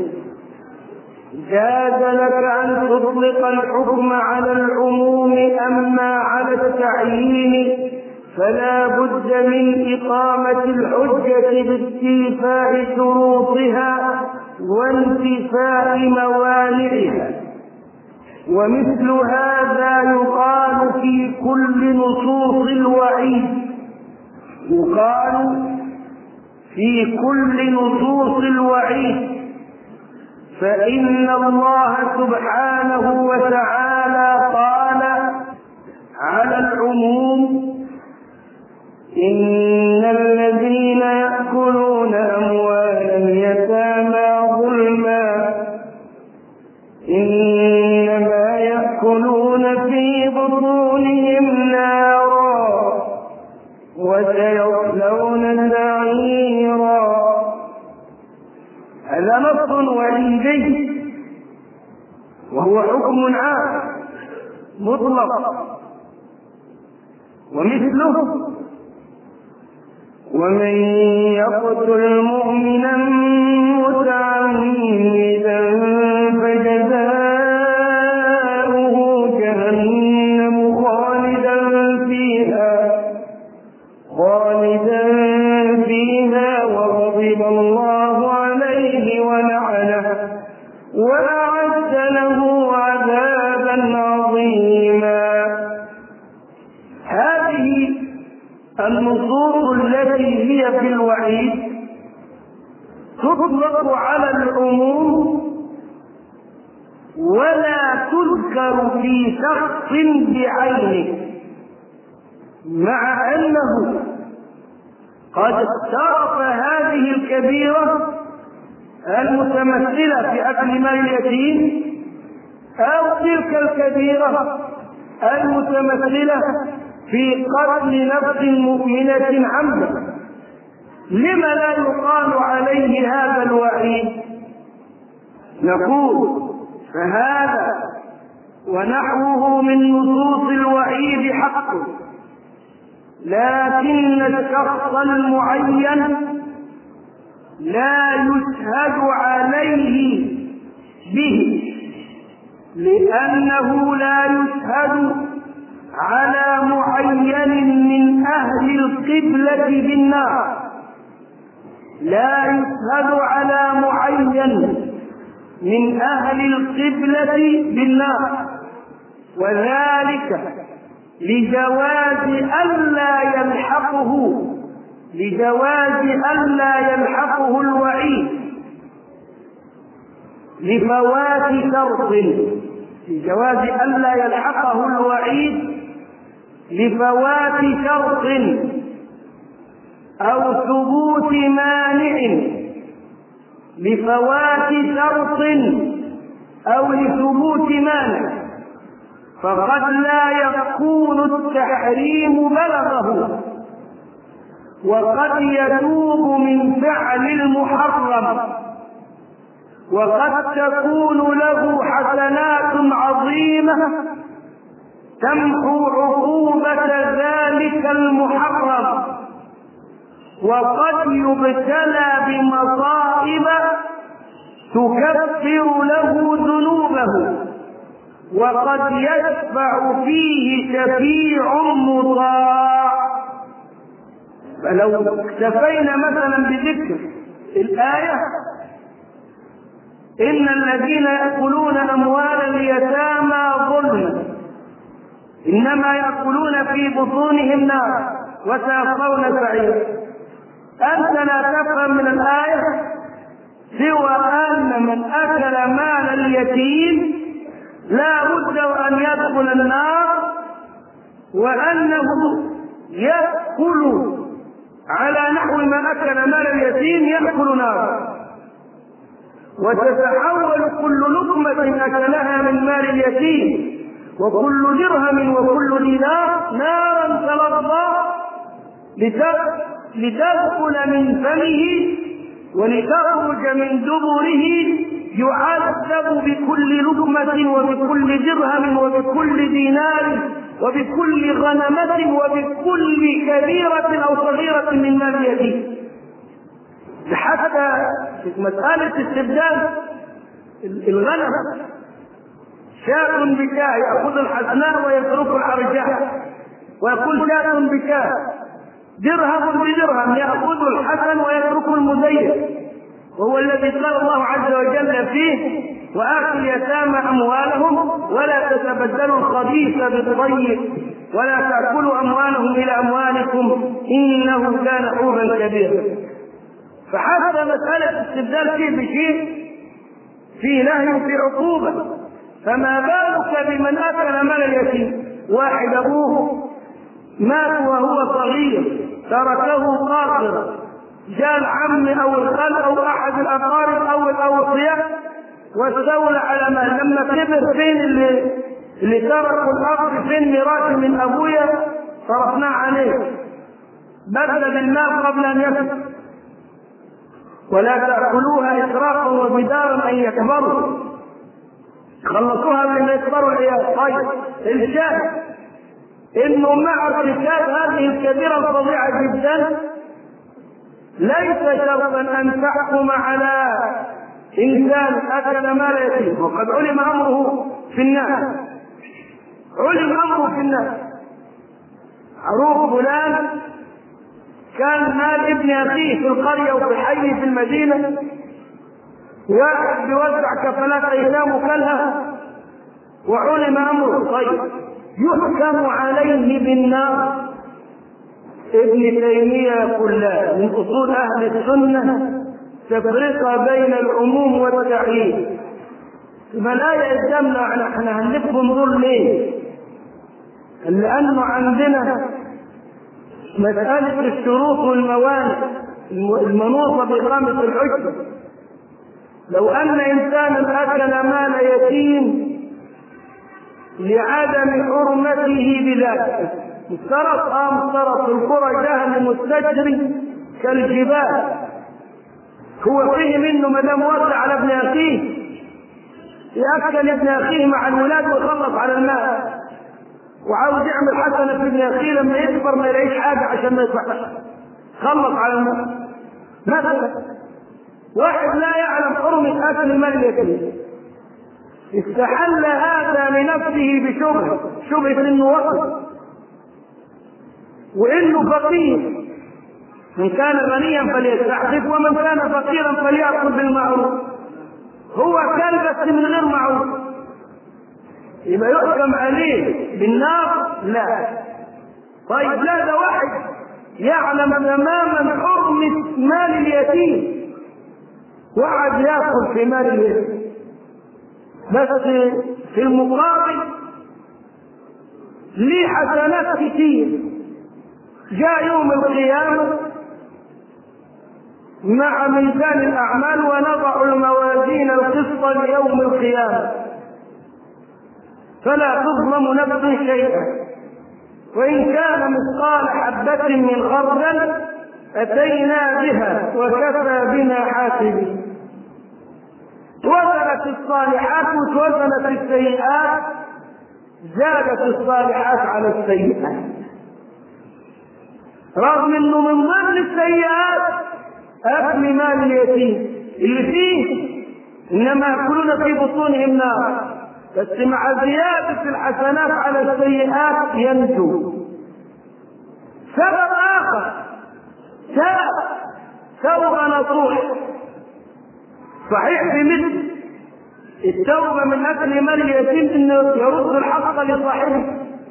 جاز لك أن تطلق الحكم على العموم، أما على التعيين فلا بد من إقامة الحجة باستيفاء شروطها وانتفاء موانعها. ومثل هذا يقال في كل نصوص الوعيد، يقال في كل نصوص الوعيد، فإن الله سبحانه وتعالى قال على العموم: إن الذين يأكلون أموال اليتامى ظلما إنما يأكلون في بطونهم نارا وسيصلون سعيرا. هذا نص وعيدي وهو حكم عام مطلق. ومثله: ومن يقتل مؤمنا متعمدا فجزاؤه جهنم خالدا فيها خالدا فيها وغضب الله عليه ولعنه وأعد له عذابا عظيما. هذه النصوص التي هي في الوعيد تطلق على العموم ولا تذكر في شخص بعينه، مع أنه قد اقترف هذه الكبيرة المتمثلة في أكل مال اليتيم أو تلك الكبيرة المتمثلة في قتل نفس مؤمنة عمدا. لما لا يقال عليه هذا الوعيد؟ نقول: فهذا ونحوه من نصوص الوعيد حق، لكن الشخص المعين لا يشهد عليه به، لأنه لا يشهد على معين من أهل القبلة بالنار، لا يشهد على معين من أهل القبلة بالنار، وذلك لجواز ألا يلحقه لجواز ألا يلحقه الوعيد لفوات شرط لجواز ألا يلحقه الوعيد لفوات شرط أو ثبوت مانع لفوات شرط أو لثبوت مانع، فقد لا يكون التحريم بلغه، وقد يتوب من فعل المحرم، وقد تكون له حسنات عظيمة تمحو عقوبة ذلك المحرم، وقد يبتلى بمصائب تكفر له ذنوبه، وقد يشفع فيه شفيع مطاع. فلو اكتفينا مثلا بذكر الآية إن الذين يأكلون أموال اليتامى ظلما إنما يأكلون في بطونهم نارا وسيصلون سعيرا، أنت لا تفهم من الآية سوى أن من أكل مال اليتيم لا بد أن يدخل النار، وأنه يأكل على نحو ما أكل مال اليتيم يأكل نارا، وتتحول كل لقمة أكلها من مال اليتيم وكل درهم وكل دينار نارا تلظى لتدخل من فمه ولتخرج من دبره، يعذب بكل لقمة وبكل درهم وبكل دينار وبكل غنمة وبكل كبيرة أو صغيرة من مال اليتيم. حتى مسألة استبدال الغنم، شاة بشاة يأخذ الحسناء ويترك الحرجاء، ويقول شاة بشاة، درهم بدرهم يأخذ الحسن ويترك المزين، وهو الذي قال الله عز وجل فيه وآتوا اليتامى أموالهم ولا تتبدلوا الخبيث بالطيب ولا تأكلوا أموالهم إلى أموالكم إنه كان حوبا كبيرا. فحتى مسألة استبدال شيء بشيء في نهي في عقوبة، فما بالك بمن أكل مال اليتيم؟ واحد أبوه مات وهو صغير تركه قاصرا، جاء العم أو الخال أو أحد الأقارب أو الأوصياء واستولى على مال، لما كبر فين اللي, اللي تركوا الأرض، فين ميراث من أبويا صرفناه عليه، بدل بالمال قبل أن يكبر، ولا تأكلوها إسرافا وبدارا أن يكبروا، خلصوها من يكبروا العيال. طيب الشاهد إنه مع ارتكاب هذه الكبيرة الفظيعة جدا ليس شرطا أن تحكم على إنسان أكل مال يتيم وقد علم أمره في الناس، علم أمره في الناس. عروف فلان كان مال ابن أخيه في القرية وفي الحي في المدينة، واحد بيوزع كفالات أيتام وكلها وعلم أمره. طيب يحكم عليه بالنار؟ ابن تيمية كلها من أصول أهل السنة تفرقة بين العموم والتعيين. فالآية قدامنا احنا هنلفهم دول ليه؟ لأنه عندنا مسألة الشروط والموانع المنوطة بإقامة الحجة. لو أن إنسانا أكل مال يتيم لعدم حرمته بذلك مفترض اه مفترض في القرى جهل مستجري كالجبال، هو فيه منه ما دام وسع على ابن اخيه ياكل ابن اخيه مع الولاد ويخلص على المال، وعاوز يعمل حسنه في ابن اخيه لما يكبر ما يلاقيش حاجه عشان ما يدفعش، خلص على المال. مثلا واحد لا يعلم حرمه اكل المال اليتيم استحل هذا لنفسه بشبهه، شبهه انه وقت وانه فقير من كان غنيا فليستعفف ومن كان فقيرا فليأكل بالمعروف. هو كان بس من غير معروف يبقى يحكم عليه بالنار؟ لا. طيب لا، ده واحد يعلم تماما حرمة مال اليتيم وقعد ياكل في مال اليتيم، بس في المقابل ليه حسنات كتير. جاء يوم القيامة مع ميزان الأعمال ونضع الموازين القسط ليوم القيامة فلا تظلم نفس شيئا وإن كان مثقال حبة من خردل أتينا بها وكفى بنا حاسبين. وزنت الصالحات وتوزنت السيئات، زادت الصالحات على السيئات، رغم انه من ضمن السيئات اكل مال اليتيم اللي فيه انما ياكلون في بطونهم نار، بس مع زياده الحسنات على السيئات ينجو. سبب اخر سبب توبه نصوح. صحيح في مثل التوبه من اكل مال اليتيم انه يرد الحق لصاحبه،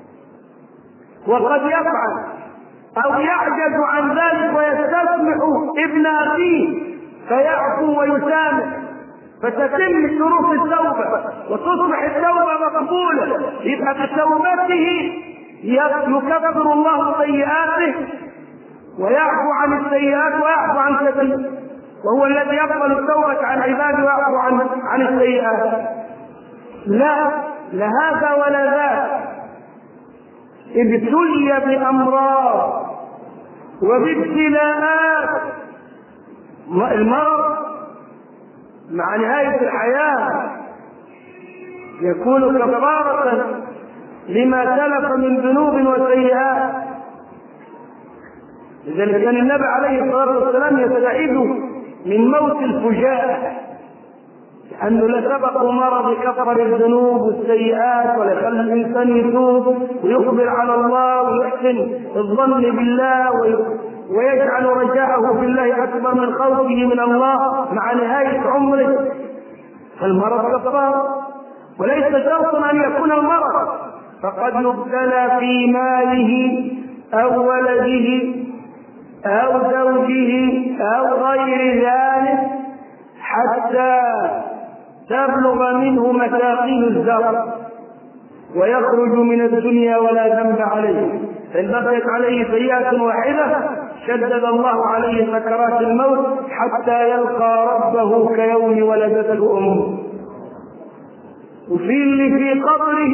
وقد يفعل أو يعجز عن ذلك ويستسمح ابن أخيه فيعفو ويسامح فتتم شروط التوبة وتصبح التوبة مقبولة. يبقى بتوبته يكفر الله سيئاته ويعفو عن السيئات ويعفو عن كثير، وهو الذي يقبل التوبة عن عباده ويعفو عن عن السيئات. لا لا هذا ولا ذاك، ابتلي بأمراض وبابتلاءات. المرض مع نهاية الحياة يكون كفارة لما سلف من ذنوب وسيئات. لذلك كان النبي عليه الصلاة والسلام يستعيذ من موت الفجاءة، لأنه لسبق مرض كفر الذنوب والسيئات ولخلي الإنسان يتوب ويقبل على الله ويحسن الظن بالله ويجعل رجاءه في الله أكبر من خوفه من الله مع نهاية عمره. فالمرض كفار، وليس شرطا أن يكون المرض، فقد يبتلى في ماله أو ولده أو زوجه أو غير ذلك حتى تبلغ منه مثاقيل الزرع ويخرج من الدنيا ولا ذنب عليه، فإن بقيت عليه سيئة واحدة شدد الله عليه سكرات الموت حتى يلقى ربه كيوم ولدته أمه. وفي اللي في قبره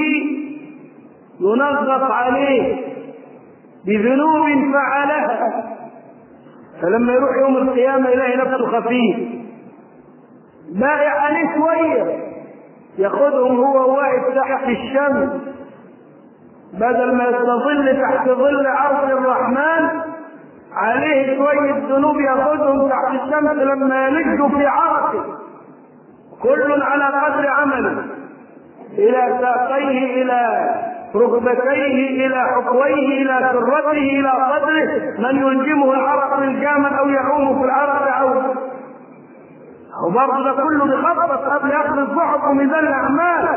ينغص عليه بذنوب فعلها، فلما يروح يوم القيامة يلاقي نفسه خفيف باقي عليه شوية، ياخذهم هو واقف تحت الشمس بدل ما يستظل تحت ظل عرش الرحمن، عليه شوية ذنوب ياخذهم تحت الشمس لما يلجوا في عرقه، كل على قدر عمله، إلى ساقيه إلى ركبتيه إلى حقويه إلى سرته إلى صدره، من يلجمه العرق للجامل أو يعوم في العرق أو وبرضه ده كله بيخبط قبل ياخذ الصحف وميزان الأعمال.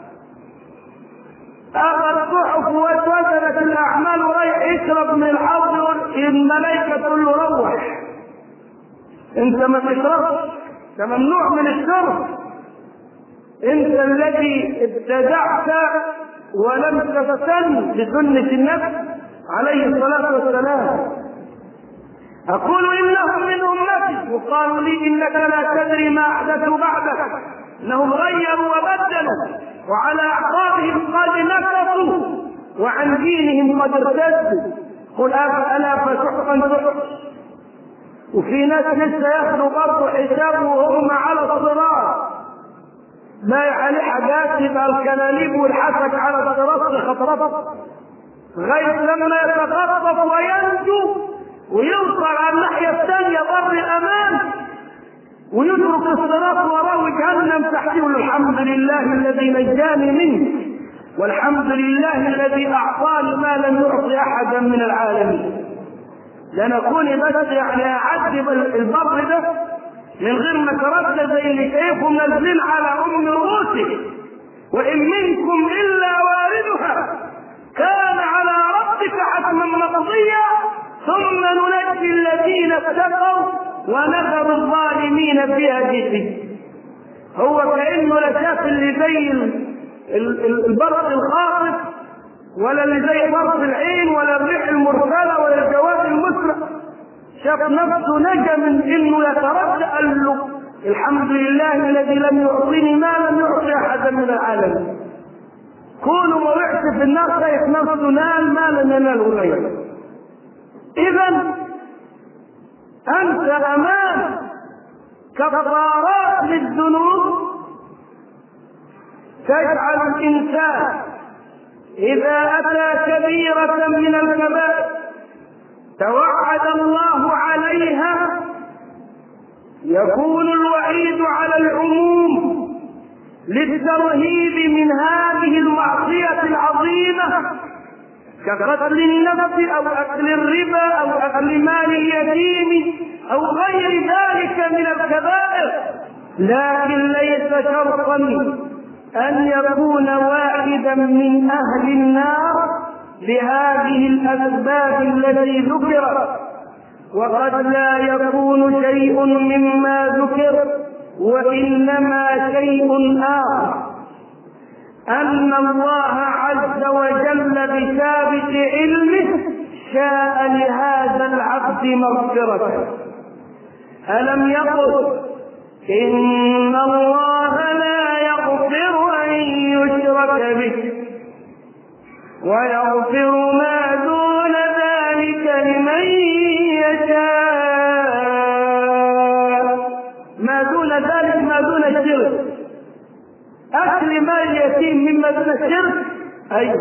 أخذ الصحف واتوزنت الأعمال ورايح يشرب من الحوض، الملائكة تقول له روح أنت ما تشربش، ده ممنوع من الشرب، أنت الذي ابتدعت ولم تفتن بسنة النبي عليه الصلاة والسلام. أقول إنهم من أمتي وقالوا لي إنك لا تدري ما أحدثوا بعدك، إنهم غيروا وبدلوا وعلى أعقابهم قد نكصوا وعن دينهم قد ارتدوا، قل ألا فسحقا سحقا. وفي ناس لسه ياخذوا برضه حساب وهم على الصراط، ما عليه حاجات يبقى الكلاليب والحسد على الصراط خطرات غير لما يتخطف وينجو ويوصل على الناحية الثانية بر الأمان ويترك الصراط وراه جهنم تحته. الحمد لله الذي نجاني منه، والحمد لله الذي أعطاني ما لم يعطي أحدا من العالمين. لنكون بس يعني اعذب البر ده من غير ما تردد زي اللي شايفهم نازلين على ام رؤوسهم، وان منكم الا واردها كان على ربك حتما مقضيا ثم ننجي الذين اتقوا ونذر الظالمين فيها جثيا. هو كانه لا شاف اللي زي البرق الخاطف ولا اللي زي برق العين ولا الريح المرسله ولا الجواد المسرع، شاف نفسه نجا من انه يتردد. قال له الحمد لله الذي لم يعطيني ما لم يعطي احدا من العالمين. كونه ما وقعت في النار شايف نفسه نال ما لم يناله غيره. اذا انت امام كفارات للذنوب تجعل الانسان اذا اتى كبيره من الكبائر توعد الله عليها يكون الوعيد على العموم للترهيب من هذه المعصية العظيمة كقتل النفس أو أكل الربا أو أكل مال اليتيم أو غير ذلك من الكبائر. لكن ليس شرطا أن يكون واحدا من أهل النار بهذه الأسباب التي ذكرت، وقد لا يكون شيء مما ذكر وإنما شيء آخر، أن الله عز وجل بسابق علمه شاء لهذا العبد مغفرة. ألم يقل إن الله لا يغفر أن يشرك به ويغفر ما دون ذلك لمن يشاء. ما دون ذلك ما دون الشرك، أكل مال اليتيم مما دون الشرك، أيوة.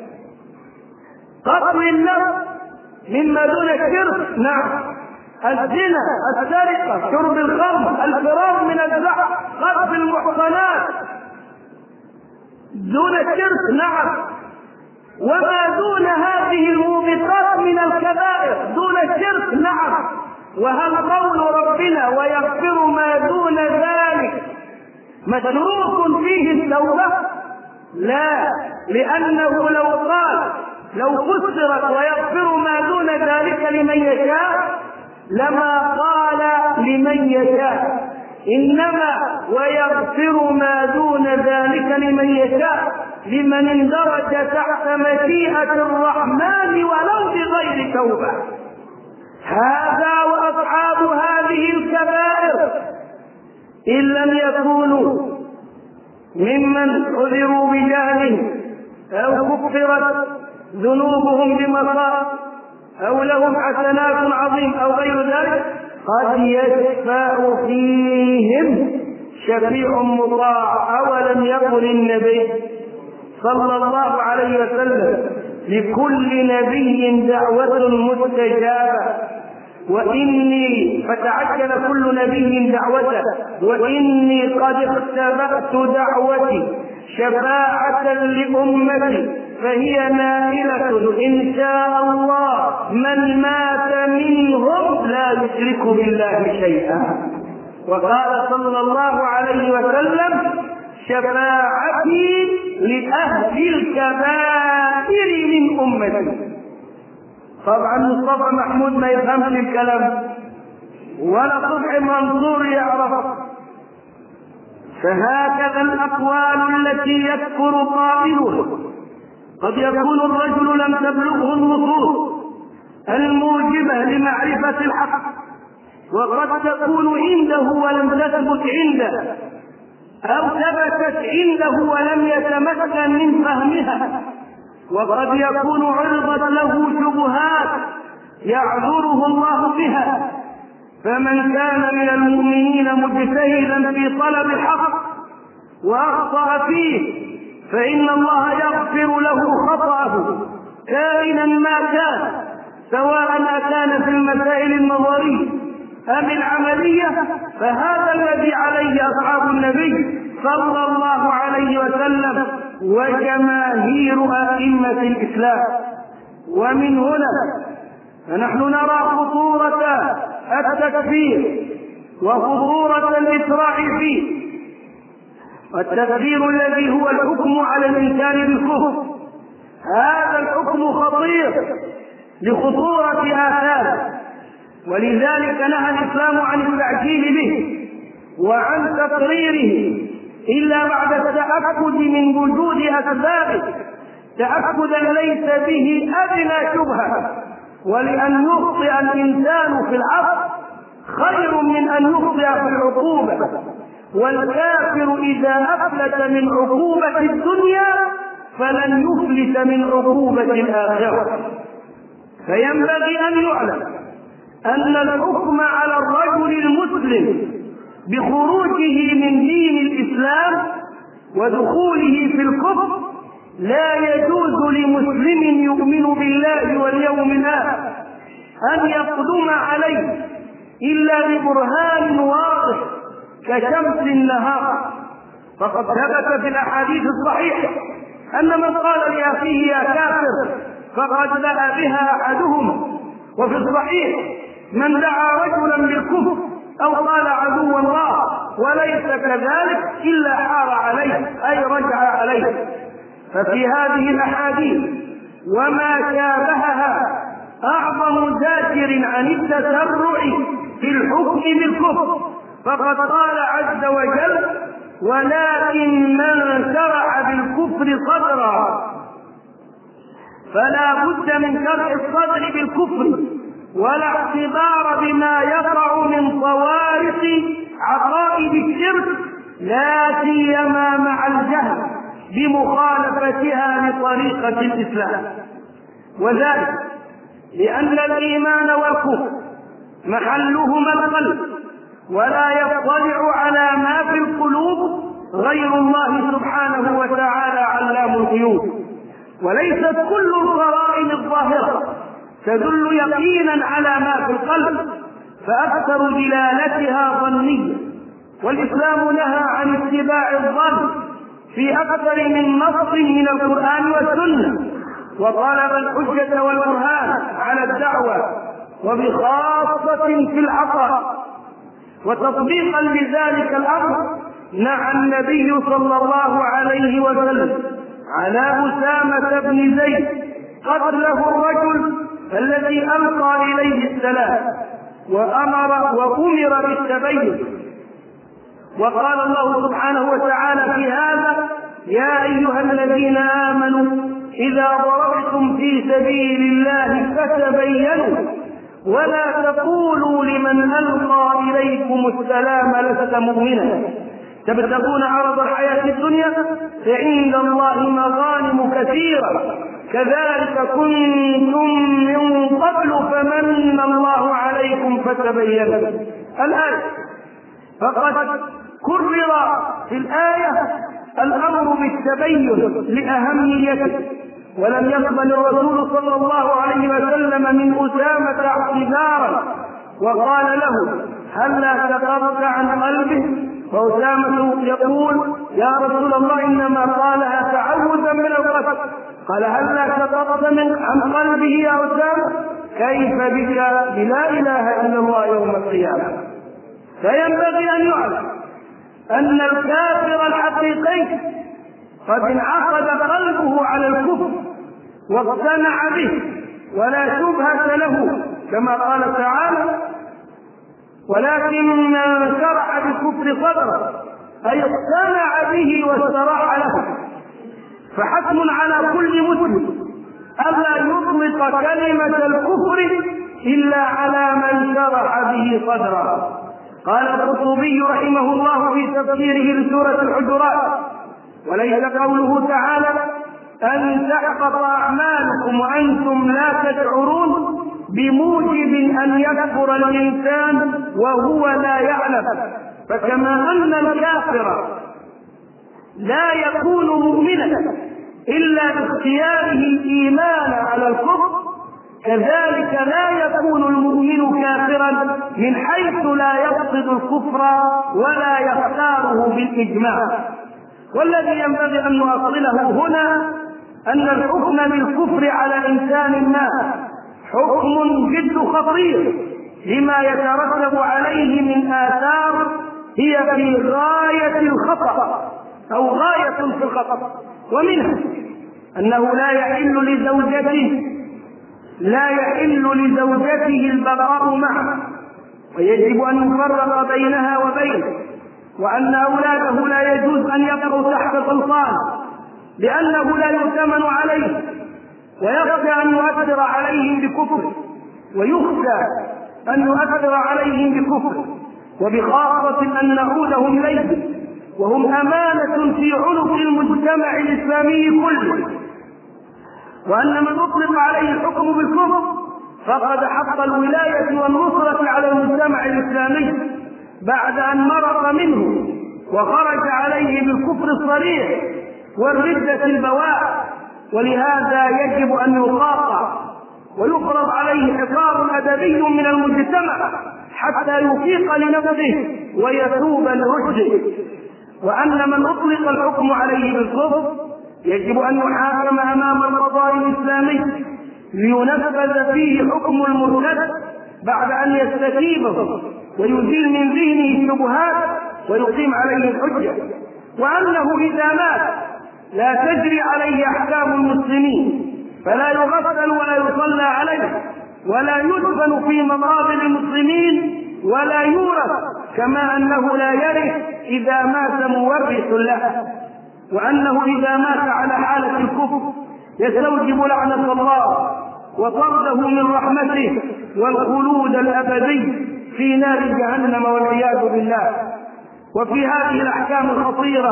قتل النفس مما دون الشرك، نعم. الزنا، السرقة، شرب الخمر، الفرار من الزحف، قذف المحصنات دون الشرك، نعم. وما دون هذه الموبقات من الكبائر دون الشرك، نعم. وهل قول ربنا ويغفر ما دون ذلك مشروط فيه التوبة؟ لا، لأنه لو قال لو فسرت ويغفر ما دون ذلك لمن يشاء لما قال لمن يشاء، إنما ويغفر ما دون ذلك لمن يشاء لمن اندرج تحت مشيئة الرحمن ولو بغير توبة. هذا وأصحاب هذه الكبائر إن لم يكونوا ممن عذروا بجهل أو كفرت ذنوبهم بمصائب أو لهم حسنات عظيم أو غير ذلك قد يشفع فيهم شفيع مطاع. أولم يقل النبي صلى الله عليه وسلم لكل نبي دعوة مستجابة وإني فتعجل كل نبي دعوته وإني قد اختبأت دعوتي شفاعة لأمتي فهي نائلة إن شاء الله من مات منهم لا يشرك بالله شيئا. وقال صلى الله عليه وسلم شفاعتي لأهل الكبائر من أمتي. طبعا مصطفى محمود ما يفهمش الكلام ولا صبحي منصور يعرف. فهكذا الأقوال التي يكفر قائلها قد يكون الرجل لم تبلغه النصوص الموجبة لمعرفة الحق وقد تكون عنده ولم تثبت عنده أو ثبتت عنده ولم يتمكن من فهمها، وقد يكون عرضت له شبهات يعذره الله بها. فمن كان من المؤمنين مجتهدا في طلب الحق وأخطأ فيه فإن الله يغفر له خطأه كائنا ما كان، سواء أكان في المسائل النظرية أم العملية. فهذا الذي عليه أصحاب النبي صلى الله عليه وسلم وجماهير أئمة الإسلام. ومن هنا فنحن نرى خطورة التكفير وخطورة الإسراع فيه. والتكفير الذي هو الحكم على الإنسان بالكفر، هذا الحكم خطير لخطورة آثاره، ولذلك نهى الإسلام عن التعجيل به وعن تقريره إلا بعد التأكد من وجود أسبابه، تأكدا ليس به أدنى شبهة. ولأن يخطئ الإنسان في العقل خير من أن يخطئ في العقوبة، والكافر إذا أفلت من عقوبة الدنيا فلن يفلت من عقوبة الآخرة. فينبغي أن يعلم أن الحكم على الرجل المسلم بخروجه من دين الإسلام ودخوله في الكفر لا يجوز لمسلم يؤمن بالله واليوم الآخر أن يقدم عليه إلا ببرهان واضح كشمس النهار. فقد ثبت في الأحاديث الصحيحة أن من قال لأخيه يا كافر فقد باء بها أحدهم، وفي الصحيح من دعا رجلا بالكفر أو قال عدو الله وليس كذلك إلا حار عليه أي رجع عليه. ففي هذه الأحاديث وما شابهها أعظم زاجر عن التسرع في الحكم بالكفر، فقد قال عز وجل ولكن من شرع بالكفر صدرا، فلا بد من شرع الصدر بالكفر ولا اعتبار بما يقع من طوارئ عقائد الشرك، لا سيما مع الجهل بمخالفتها لطريقة الإسلام. وذلك لأن الإيمان والكفر محلهما القلب، ولا يطلع على ما في القلوب غير الله سبحانه وتعالى علام الغيوب. وليست كل القرائن الظاهرة تدل يقينا على ما في القلب، فأكثر دلالتها ظنية، والإسلام نهى عن اتباع الظن في أكثر من نص من القرآن والسنة، وطلب الحجة والبرهان على الدعوة وبخاصة في العطاء. وتطبيقا لذلك الأمر نهى النبي صلى الله عليه وسلم على أسامة بن زيد قتله الرجل الذي ألقى إليه السلام، وأمر وأمر بالتبين. وقال الله سبحانه وتعالى في هذا يا أيها الذين آمنوا إذا ضربتم في سبيل الله فتبينوا ولا تقولوا لمن ألقى إليكم السلام لست مؤمنا تبتغون عرض الحياة الدنيا فعند الله مغانم كثيرة كذلك كنتم من قبل فمن الله عليكم فتبينوا. الآية فقد كرر في الآية الأمر بالتبين لأهميته، ولم يقبل الرسول صلى الله عليه وسلم من أسامة اعتذارا وقال له هلا كتبت عن قلبه، فأسامة يقول يا رسول الله إنما قالها تعوذا من القتل، قال هلا كتبت من عن قلبه يا أسامة، كيف بك بلا إله إلا الله يوم القيامة. فينبغي أن يعلم أن الكافر الحقيقي قد انعقد قلبه على الكفر واقتنع به ولا شبهة له، كما قال تعالى ولكن من شرع بالكفر صدره أي اقتنع به واستراح له. فحتم على كل مسلم ألا يطلق كلمة الكفر إلا على من شرع به صدره. قال القرطبي رحمه الله في تفسيره لسورة الحجرات وليس قوله تعالى أن تحبط أعمالكم وأنتم لا تشعرون بموجب أن يكفر الإنسان وهو لا يعلم. فكما أن الكافر لا يكون مؤمنا إلا باختياره الإيمان على الكفر، كذلك لا يكون المؤمن كافرا من حيث لا يقصد الكفر ولا يختاره بالإجماع. والذي ينبغي أن نؤصله هنا أن الحكم بالكفر على إنسان ما حكم جد خطير لما يترتب عليه من آثار هي في غاية الخطأ أو غاية في الخطأ. ومنها أنه لا يحل لزوجته لا يحل لزوجته البقاء معه، ويجب أن يفرق بينها وبينه، وأن أولاده لا يجوز أن يبقوا تحت سلطان لأنه لا يؤتمن عليه، ويخشى أن يؤثر عليهم بكفر ويخشى أن يؤثر عليهم بكفر وبخاصة أن نعودهم إليه وهم أمانة في عنق المجتمع الإسلامي كله، وأن من أطلق عليه الحكم بالكفر فقد حق الولاية والنصرة على المجتمع الإسلامي بعد أن مرق منه وخرج عليه بالكفر الصريح والردة البواء. ولهذا يجب أن يقاطع ويفرض عليه عقاب أدبي من المجتمع حتى يفيق لنفسه ويتوب لرشده. وأن من أطلق الحكم عليه بالكفر يجب أن يحاكم أمام القضاء الإسلامي لينفذ فيه حكم المرتد بعد أن يستتيبه ويزيل من ذهنه الشبهات ويقيم عليه الحجة، وأنه إذا مات لا تجري عليه أحكام المسلمين، فلا يغسل ولا يصلى عليه ولا يدفن في مقابر المسلمين ولا يورث، كما أنه لا يرث إذا مات مورث له، وأنه إذا مات على حالة الكفر يستوجب لعنة الله وطرده من رحمته والخلود الأبدي في نار جهنم والعياذ بالله. وفي هذه الأحكام الخطيرة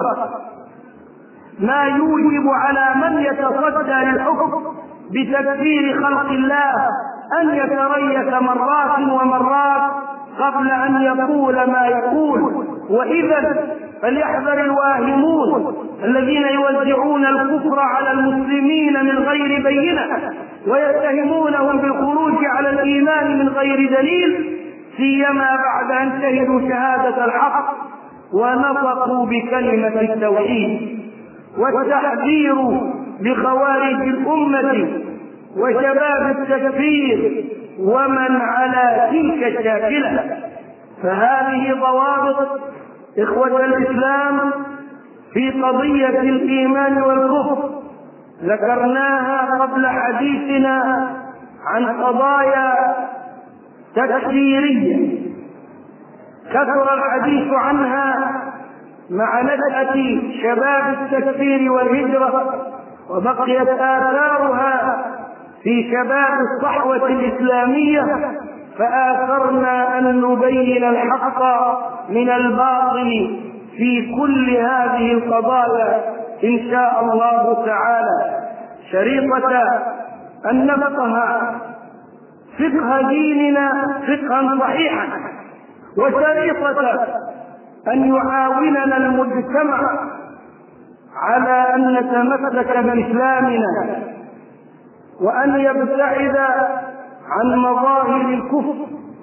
ما يوجب على من يتصدى للحكم بتكفير خلق الله أن يتريث مرات ومرات قبل أن يقول ما يقول. وإذا فليحذر الواهمون الذين يوزعون الكفر على المسلمين من غير بينة ويتهمونهم بالخروج على الإيمان من غير دليل، سيما بعد أن شهدوا شهادة الحق ونطقوا بكلمة التوحيد. والتحذير لخوارج الأمة وشباب التكفير ومن على تلك الشاكلة. فهذه ضوابط إخوة الإسلام في قضية الإيمان والكفر ذكرناها قبل حديثنا عن قضايا تكفيرية كثر الحديث عنها مع نشأة شباب التكفير والهجرة، وبقيت آثارها في شباب الصحوة الإسلامية، فآثرنا أن نبين الحق من الباطل في كل هذه القضايا إن شاء الله تعالى، شريطة أن نفقه فقه ديننا فقها صحيحا، وشريطة أن يعاوننا المجتمع على أن نتمسك بإسلامنا وأن يبتعد عن مظاهر الكفر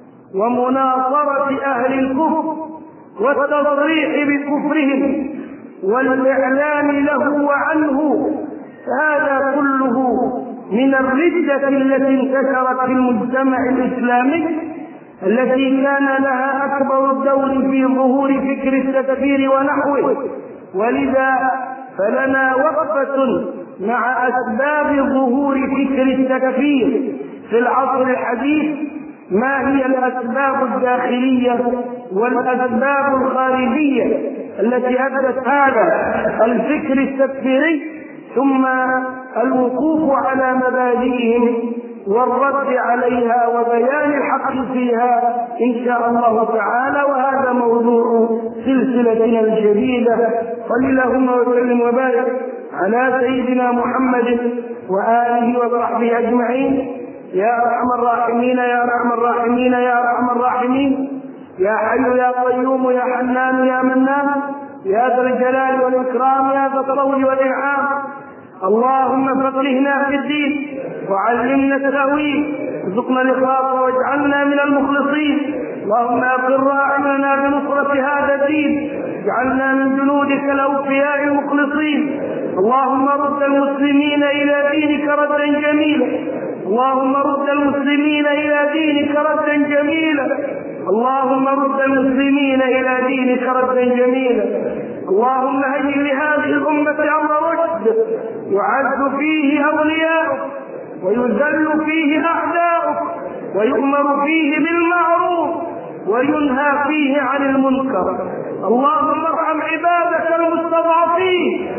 ومناصرة أهل الكفر والتصريح بكفرهم والإعلان له وعنه. هذا كله من الردة التي انتشرت في المجتمع الإسلامي التي كان لها أكبر الدور في ظهور فكر التكفير ونحوه. ولذا فلنا وقفة مع أسباب ظهور فكر التكفير في العصر الحديث، ما هي الأسباب الداخلية والأسباب الخارجية التي أدت هذا الفكر التكفيري، ثم الوقوف على مبادئهم والرد عليها وبيان الحق فيها إن شاء الله تعالى. وهذا موضوع سلسلتنا الجديدة. صل اللهم وسلم وبارك على سيدنا محمد وآله وصحبه أجمعين. يا أرحم الراحمين يا أرحم الراحمين يا أرحم الراحمين، يا حي يا قيوم يا حنان يا منان، يا ذا الجلال والإكرام يا ذا الطول والإنعام. اللهم فقهنا في الدين وعلمنا التأويل، ارزقنا الإخلاص واجعلنا من المخلصين. اللهم أقر أعيننا بنصرة هذا الدين اجعلنا من جنودك الأوفياء المخلصين. اللهم رد المسلمين إلى دينك ردا جميلا. اللهم رد المسلمين إلى دينك ردا جميلا. اللهم رد المسلمين إلى دينك ردا جميلا. اللهم هيئ لهذه الأمة أمر رشد يعز فيه أولياؤك ويذل فيه أعداؤك ويؤمر فيه بالمعروف وينهى فيه عن المنكر. اللهم ارحم عبادك المستضعفين.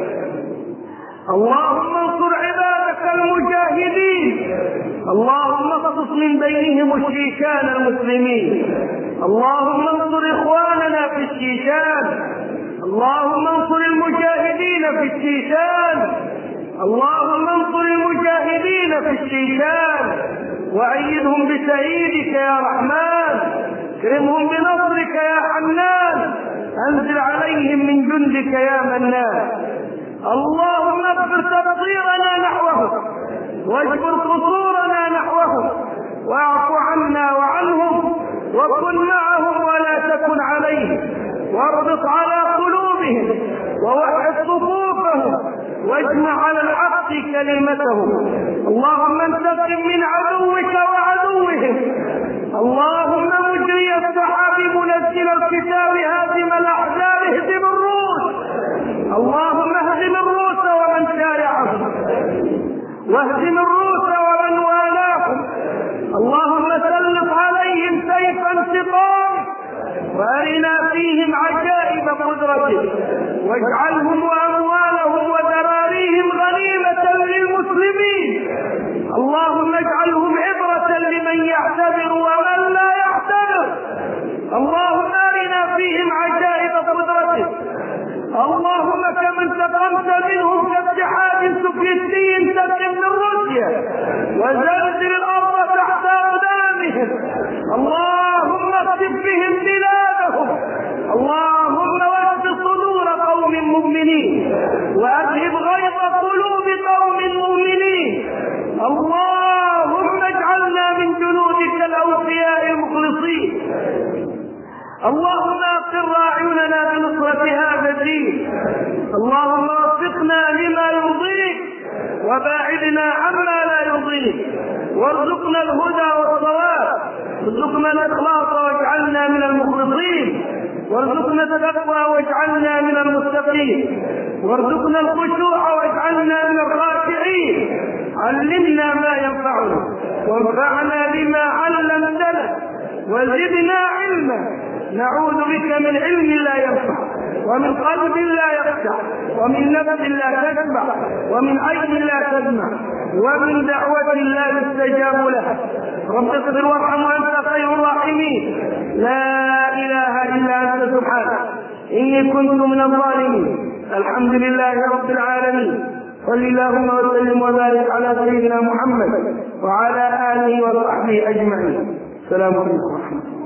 اللهم انصر عبادك المجاهدين. اللهم اخصص من بينهم الشيشان المسلمين. اللهم انصر إخواننا في الشيشان. اللهم انصر المجاهدين في الشيشان. اللهم انصر المجاهدين في الشيشان وأيدهم بسعيدك يا رحمن. اكرمهم بنصرك يا حنان. انزل عليهم من جندك يا منان. اللهم اغفر تقصيرنا نحوهم واجبر قصورنا نحوهم واعف عنا وعنهم وكن معهم ولا تكن عليهم واربط على قلوبهم ووحد صفوفهم واجمع على الحق كلمتهم. اللهم انتقم من عدوك وعدوهم. اللهم مجري السحاب منزل الكتاب هازم الاحزاب اهزم الروس. اللهم اهزم الروس ومن شارعهم واهزم الروس ومن والاهم. اللهم سلط عليهم سيف انتقام وارنا فيهم عجائب قدرتك واجعلهم واموالهم وذراريهم غنيمة للمسلمين. اللهم اجعلهم عبرة لمن يعتبر ومن لا يعتبر. اللهم ارنا فيهم عجائب قدرتك. اللهم كما انتقمت منهم كاتحاد سوفيتي انتقم من روسيا وزلزل الارض تحت اقدامهم. اللهم اخسف بهم بلادهم. اللهم واشف صدور قوم مؤمنين واذهب غيظ قلوب قوم مؤمنين. اللهم اجعلنا من جنودك الاوفياء المخلصين. اللهم اقر اعيننا بنصرة هذا الدين. اللهم وفقنا لما يرضيك وباعدنا عما لا يرضيك وارزقنا الهدى والصواب. ارزقنا الاخلاص واجعلنا من المخلصين. وارزقنا التقوى واجعلنا من المتقين. وارزقنا الخشوع واجعلنا من الخاشعين. علمنا ما ينفعنا وانفعنا بما علمتنا وزدنا علما. نعوذ بك من علم لا ينفع ومن قلب لا يخشع ومن نفس لا تشبع ومن عين لا تدمع ومن دعوة لا يستجاب لها. رب اغفر وارحم وانت خير الراحمين. لا اله الا انت سبحانك اني كنت من الظالمين. الحمد لله رب العالمين. صل اللهم وسلم وبارك على سيدنا محمد وعلى اله وصحبه اجمعين. السلام عليكم ورحمة الله.